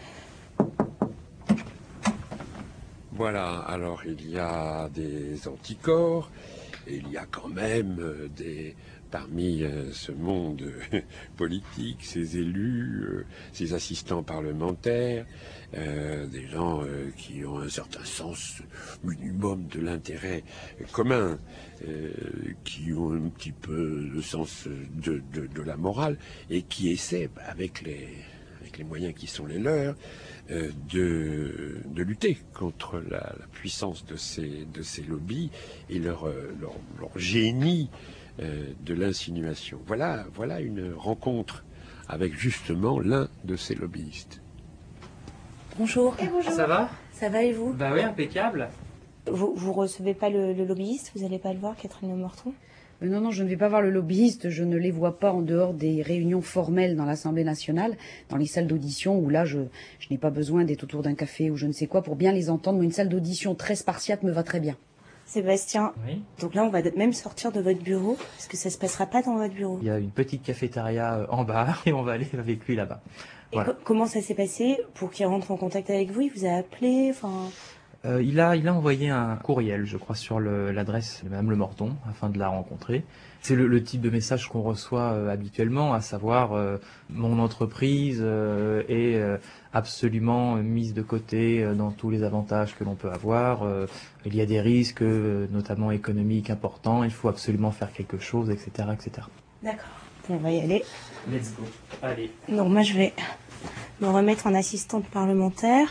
Voilà, alors il y a des anticorps, et il y a quand même parmi ce monde politique, ces élus, ces assistants parlementaires, des gens qui ont un certain sens minimum de l'intérêt commun, qui ont un petit peu le sens de la morale, et qui essaient, avec les moyens qui sont les leurs, de lutter contre la puissance de ces lobbies et leur génie de l'insinuation. Voilà une rencontre avec justement l'un de ces lobbyistes. Bonjour. Bonjour. Ça va? Ça va et vous? Bah oui, impeccable. Vous recevez pas le lobbyiste? Vous n'allez pas le voir, Catherine Lemorton? Non, je ne vais pas voir le lobbyiste, je ne les vois pas en dehors des réunions formelles dans l'Assemblée nationale, dans les salles d'audition où là je n'ai pas besoin d'être autour d'un café ou je ne sais quoi pour bien les entendre, mais une salle d'audition très spartiate me va très bien. Sébastien, Oui. donc là on va même sortir de votre bureau, parce que ça se passera pas dans votre bureau. Il y a une petite cafétéria en bas et on va aller avec lui là-bas. Voilà. Comment ça s'est passé pour qu'il rentre en contact avec vous? Il vous a appelé, Il a envoyé un courriel, je crois, sur l'adresse de Mme Lemorton, afin de la rencontrer. C'est le type de message qu'on reçoit habituellement, à savoir mon entreprise est absolument mise de côté dans tous les avantages que l'on peut avoir. Il y a des risques, notamment économiques, importants. Il faut absolument faire quelque chose, etc., etc. D'accord, on va y aller. Let's go. Allez. Donc moi je vais me remettre en assistante parlementaire.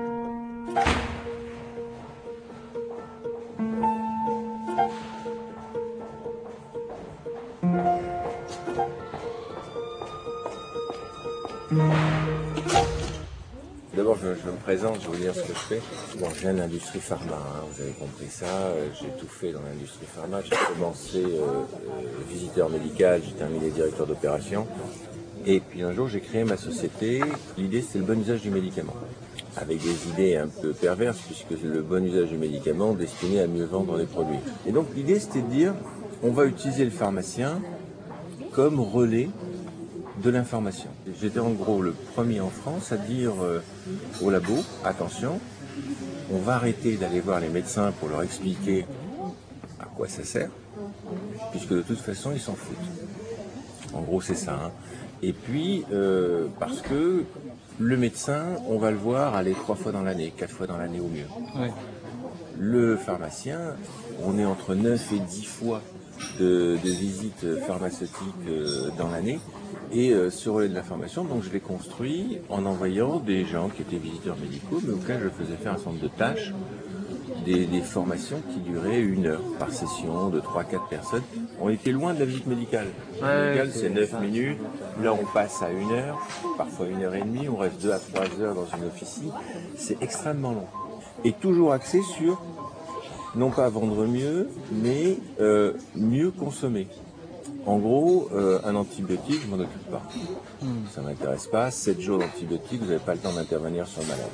D'abord, je me présente, je vais vous dire ce que je fais. Bon, je viens de l'industrie pharma, hein, vous avez compris ça. J'ai tout fait dans l'industrie pharma. J'ai commencé visiteur médical, j'ai terminé directeur d'opération. Et puis un jour, j'ai créé ma société. L'idée, c'était le bon usage du médicament. Avec des idées un peu perverses, puisque c'est le bon usage du médicament destiné à mieux vendre les produits. Et donc, l'idée, c'était de dire, on va utiliser le pharmacien comme relais de l'information. J'étais en gros le premier en France à dire au labo, attention, on va arrêter d'aller voir les médecins pour leur expliquer à quoi ça sert, puisque de toute façon ils s'en foutent. En gros c'est ça. Hein. Et puis parce que le médecin, on va le voir aller 3 fois dans l'année, 4 fois dans l'année au mieux. Ouais. Le pharmacien, on est entre 9 et 10 fois de visites pharmaceutiques dans l'année. Et ce relais de l'information, donc je l'ai construit en envoyant des gens qui étaient visiteurs médicaux, mais auxquels je faisais faire un certain nombre de tâches, des formations qui duraient 1 heure par session de 3-4 personnes. On était loin de la visite médicale. La visite médicale, c'est 9 minutes. Là, on passe à 1 heure, parfois 1 heure et demie. On reste 2 à 3 heures dans une officine. C'est extrêmement long. Et toujours axé sur, non pas vendre mieux, mais mieux consommer. En gros, un antibiotique, je m'en occupe pas. Ça m'intéresse pas. 7 jours d'antibiotique, vous n'avez pas le temps d'intervenir sur le malade.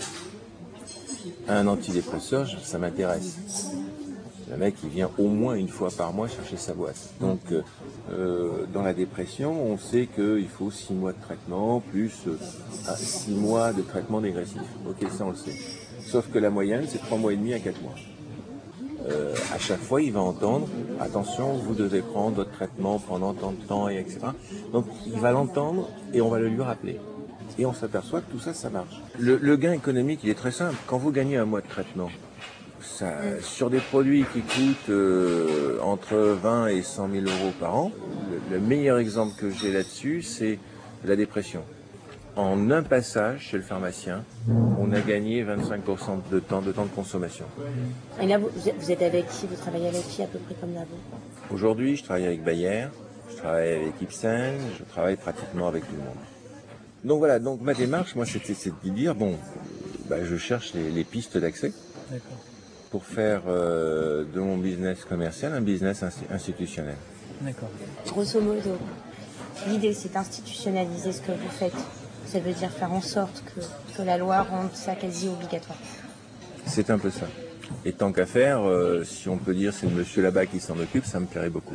Un antidépresseur, ça m'intéresse. Le mec, il vient au moins 1 fois par mois chercher sa boîte. Donc, dans la dépression, on sait qu'il faut 6 mois de traitement, plus 6 mois de traitement dégressif. Ok, ça on le sait. Sauf que la moyenne, c'est 3 mois et demi à 4 mois. À chaque fois, il va entendre, attention, vous devez prendre votre traitement pendant tant de temps, et etc. Donc, il va l'entendre et on va le lui rappeler. Et on s'aperçoit que tout ça, ça marche. Le gain économique, il est très simple. Quand vous gagnez 1 mois de traitement, Sur des produits qui coûtent entre 20 et 100 000 euros par an, le meilleur exemple que j'ai là-dessus, c'est la dépression. En un passage chez le pharmacien, on a gagné 25% de temps de consommation. Et là, vous êtes avec qui? Vous travaillez avec qui à peu près comme d'avant? Aujourd'hui, je travaille avec Bayer, je travaille avec Ipsen, je travaille pratiquement avec tout le monde. Donc voilà, donc ma démarche, moi, c'est de dire, je cherche les pistes d'accès pour faire de mon business commercial un business institutionnel. D'accord. Grosso modo, l'idée, c'est d'institutionnaliser ce que vous faites. Ça veut dire faire en sorte que la loi rende ça quasi obligatoire. C'est un peu ça. Et tant qu'à faire, si on peut dire c'est le monsieur là-bas qui s'en occupe, ça me plairait beaucoup.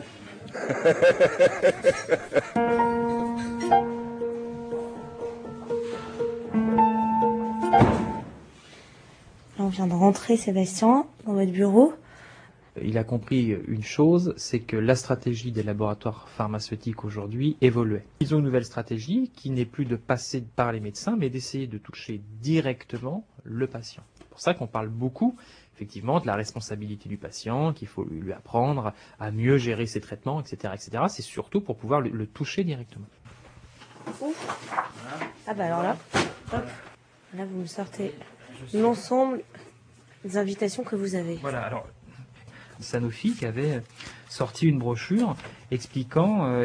On vient de rentrer, Sébastien, dans votre bureau. Il a compris une chose, c'est que la stratégie des laboratoires pharmaceutiques aujourd'hui évoluait. Ils ont une nouvelle stratégie qui n'est plus de passer par les médecins, mais d'essayer de toucher directement le patient. C'est pour ça qu'on parle beaucoup, effectivement, de la responsabilité du patient, qu'il faut lui apprendre à mieux gérer ses traitements, etc., etc. C'est surtout pour pouvoir le toucher directement. Ouf. Ah bah alors là, hop, là vous me sortez l'ensemble des invitations que vous avez. Voilà, alors Sanofi qui avait sorti une brochure expliquant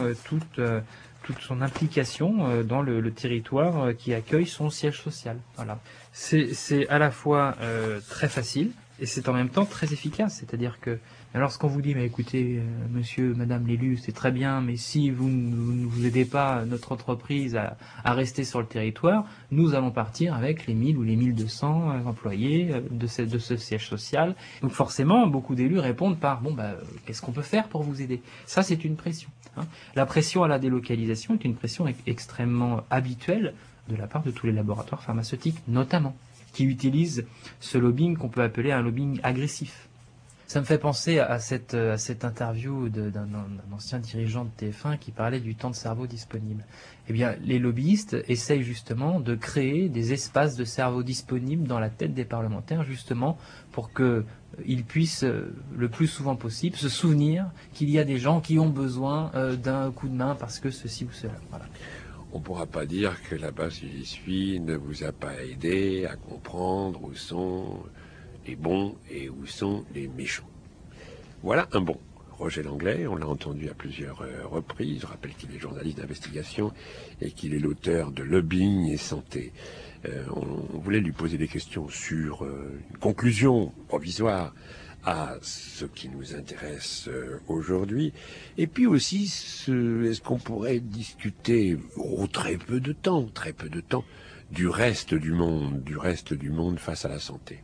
toute son implication dans le territoire qui accueille son siège social. Voilà. C'est à la fois très facile et c'est en même temps très efficace. C'est-à-dire que lorsqu'on vous dit, mais écoutez, monsieur, madame l'élu, c'est très bien, mais si vous ne vous aidez pas notre entreprise à rester sur le territoire, nous allons partir avec les 1000 ou les 1200 employés de ce siège social. Donc forcément, beaucoup d'élus répondent par, qu'est-ce qu'on peut faire pour vous aider? Ça, c'est une pression. La pression à la délocalisation est une pression extrêmement habituelle de la part de tous les laboratoires pharmaceutiques, notamment, qui utilisent ce lobbying qu'on peut appeler un lobbying agressif. Ça me fait penser à cette interview d'un ancien dirigeant de TF1 qui parlait du temps de cerveau disponible. Eh bien, les lobbyistes essayent justement de créer des espaces de cerveau disponibles dans la tête des parlementaires, justement pour qu'ils puissent, le plus souvent possible, se souvenir qu'il y a des gens qui ont besoin d'un coup de main parce que ceci ou cela. Voilà. On ne pourra pas dire que là-bas, si j'y suis, ne vous a pas aidé à comprendre où sont les bons et où sont les méchants. Voilà un bon. Roger Langlais, on l'a entendu à plusieurs reprises. Je rappelle qu'il est journaliste d'investigation et qu'il est l'auteur de Lobbying et Santé. On voulait lui poser des questions sur une conclusion provisoire à ce qui nous intéresse aujourd'hui. Et puis aussi, est-ce qu'on pourrait discuter, très peu de temps, du reste du monde face à la santé.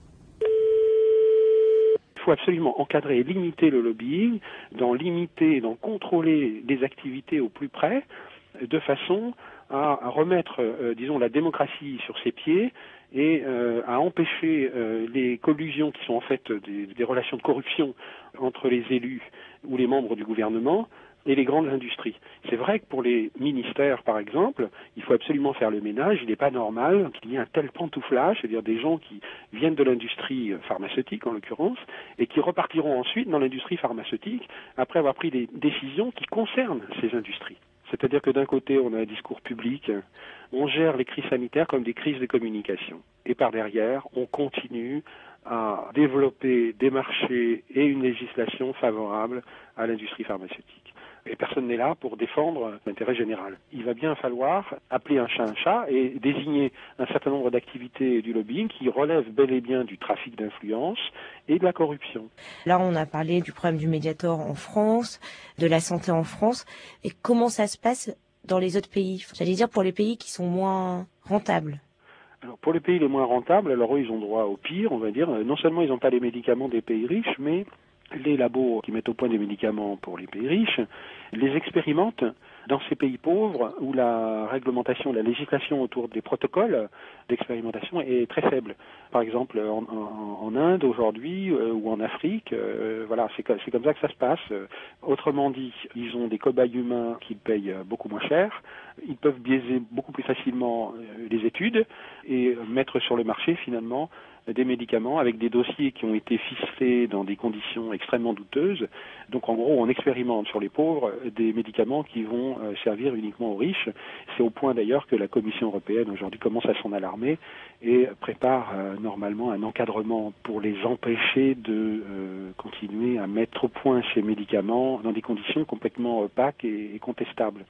Il faut absolument encadrer et limiter le lobbying, d'en contrôler les activités au plus près, de façon à remettre, la démocratie sur ses pieds et à empêcher les collusions qui sont en fait des relations de corruption entre les élus ou les membres du gouvernement et les grandes industries. C'est vrai que pour les ministères, par exemple, il faut absolument faire le ménage. Il n'est pas normal qu'il y ait un tel pantouflage, c'est-à-dire des gens qui viennent de l'industrie pharmaceutique, en l'occurrence, et qui repartiront ensuite dans l'industrie pharmaceutique après avoir pris des décisions qui concernent ces industries. C'est-à-dire que d'un côté, on a un discours public, on gère les crises sanitaires comme des crises de communication. Et par derrière, on continue à développer des marchés et une législation favorable à l'industrie pharmaceutique. Et personne n'est là pour défendre l'intérêt général. Il va bien falloir appeler un chat et désigner un certain nombre d'activités du lobbying qui relèvent bel et bien du trafic d'influence et de la corruption. Là, on a parlé du problème du Mediator en France, de la santé en France. Et comment ça se passe dans les autres pays? J'allais dire pour les pays qui sont moins rentables. Alors, pour les pays les moins rentables, alors eux, ils ont droit au pire, on va dire. Non seulement ils n'ont pas les médicaments des pays riches, mais les labos qui mettent au point des médicaments pour les pays riches les expérimentent dans ces pays pauvres où la réglementation, la législation autour des protocoles d'expérimentation est très faible. Par exemple, en Inde aujourd'hui ou en Afrique, c'est comme ça que ça se passe. Autrement dit, ils ont des cobayes humains qui payent beaucoup moins cher. Ils peuvent biaiser beaucoup plus facilement les études et mettre sur le marché finalement des médicaments avec des dossiers qui ont été ficelés dans des conditions extrêmement douteuses. Donc en gros, on expérimente sur les pauvres des médicaments qui vont servir uniquement aux riches. C'est au point d'ailleurs que la Commission européenne aujourd'hui commence à s'en alarmer et prépare normalement un encadrement pour les empêcher de continuer à mettre au point ces médicaments dans des conditions complètement opaques et contestables.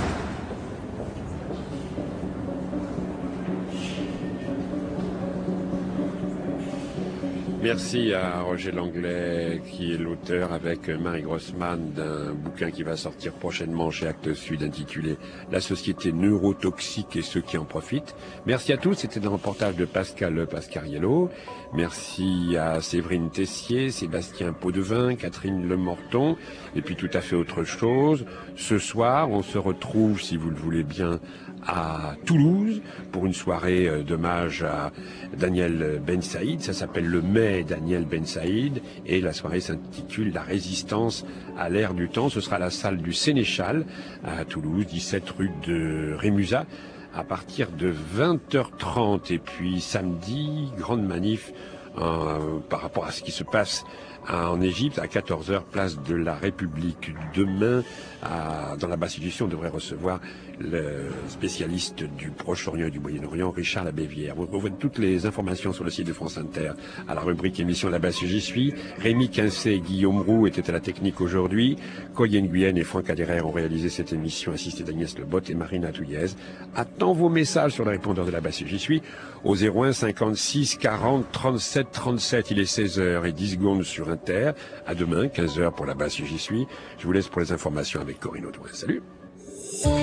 Merci à Roger Langlais, qui est l'auteur avec Marie Grossman d'un bouquin qui va sortir prochainement chez Actes Sud intitulé « La société neurotoxique et ceux qui en profitent ». Merci à tous, c'était un reportage de Pascal Pascariello. Merci à Séverine Tessier, Sébastien Potvin, Catherine Lemorton, et puis tout à fait autre chose. Ce soir, on se retrouve, si vous le voulez bien, à Toulouse pour une soirée d'hommage à Daniel Ben Saïd. Ça s'appelle le Mai Daniel Ben Saïd et la soirée s'intitule La résistance à l'ère du temps. Ce sera à la salle du Sénéchal à Toulouse, 17 rue de Rémusat, à partir de 20h30. Et puis samedi, grande manif par rapport à ce qui se passe en Égypte, à 14h, place de la République. Demain, dans la Basse-Égypte, on devrait recevoir le spécialiste du Proche-Orient et du Moyen-Orient, Richard Labévière. Vous retrouvez toutes les informations sur le site de France Inter, à la rubrique émission Là-bas si j'y suis. Rémi Quincé et Guillaume Roux étaient à la technique aujourd'hui. Coyen Guyenne et Franck Adhérer ont réalisé cette émission, assistés d'Agnès Lebot et Marina Touillez. Attends vos messages sur le répondeur de Là-bas si j'y suis, au 01 56 40 37 37. Il est 16h10 sur Inter. À demain, 15h pour Là-bas si j'y suis. Je vous laisse pour les informations avec Corinne Audouin. Salut!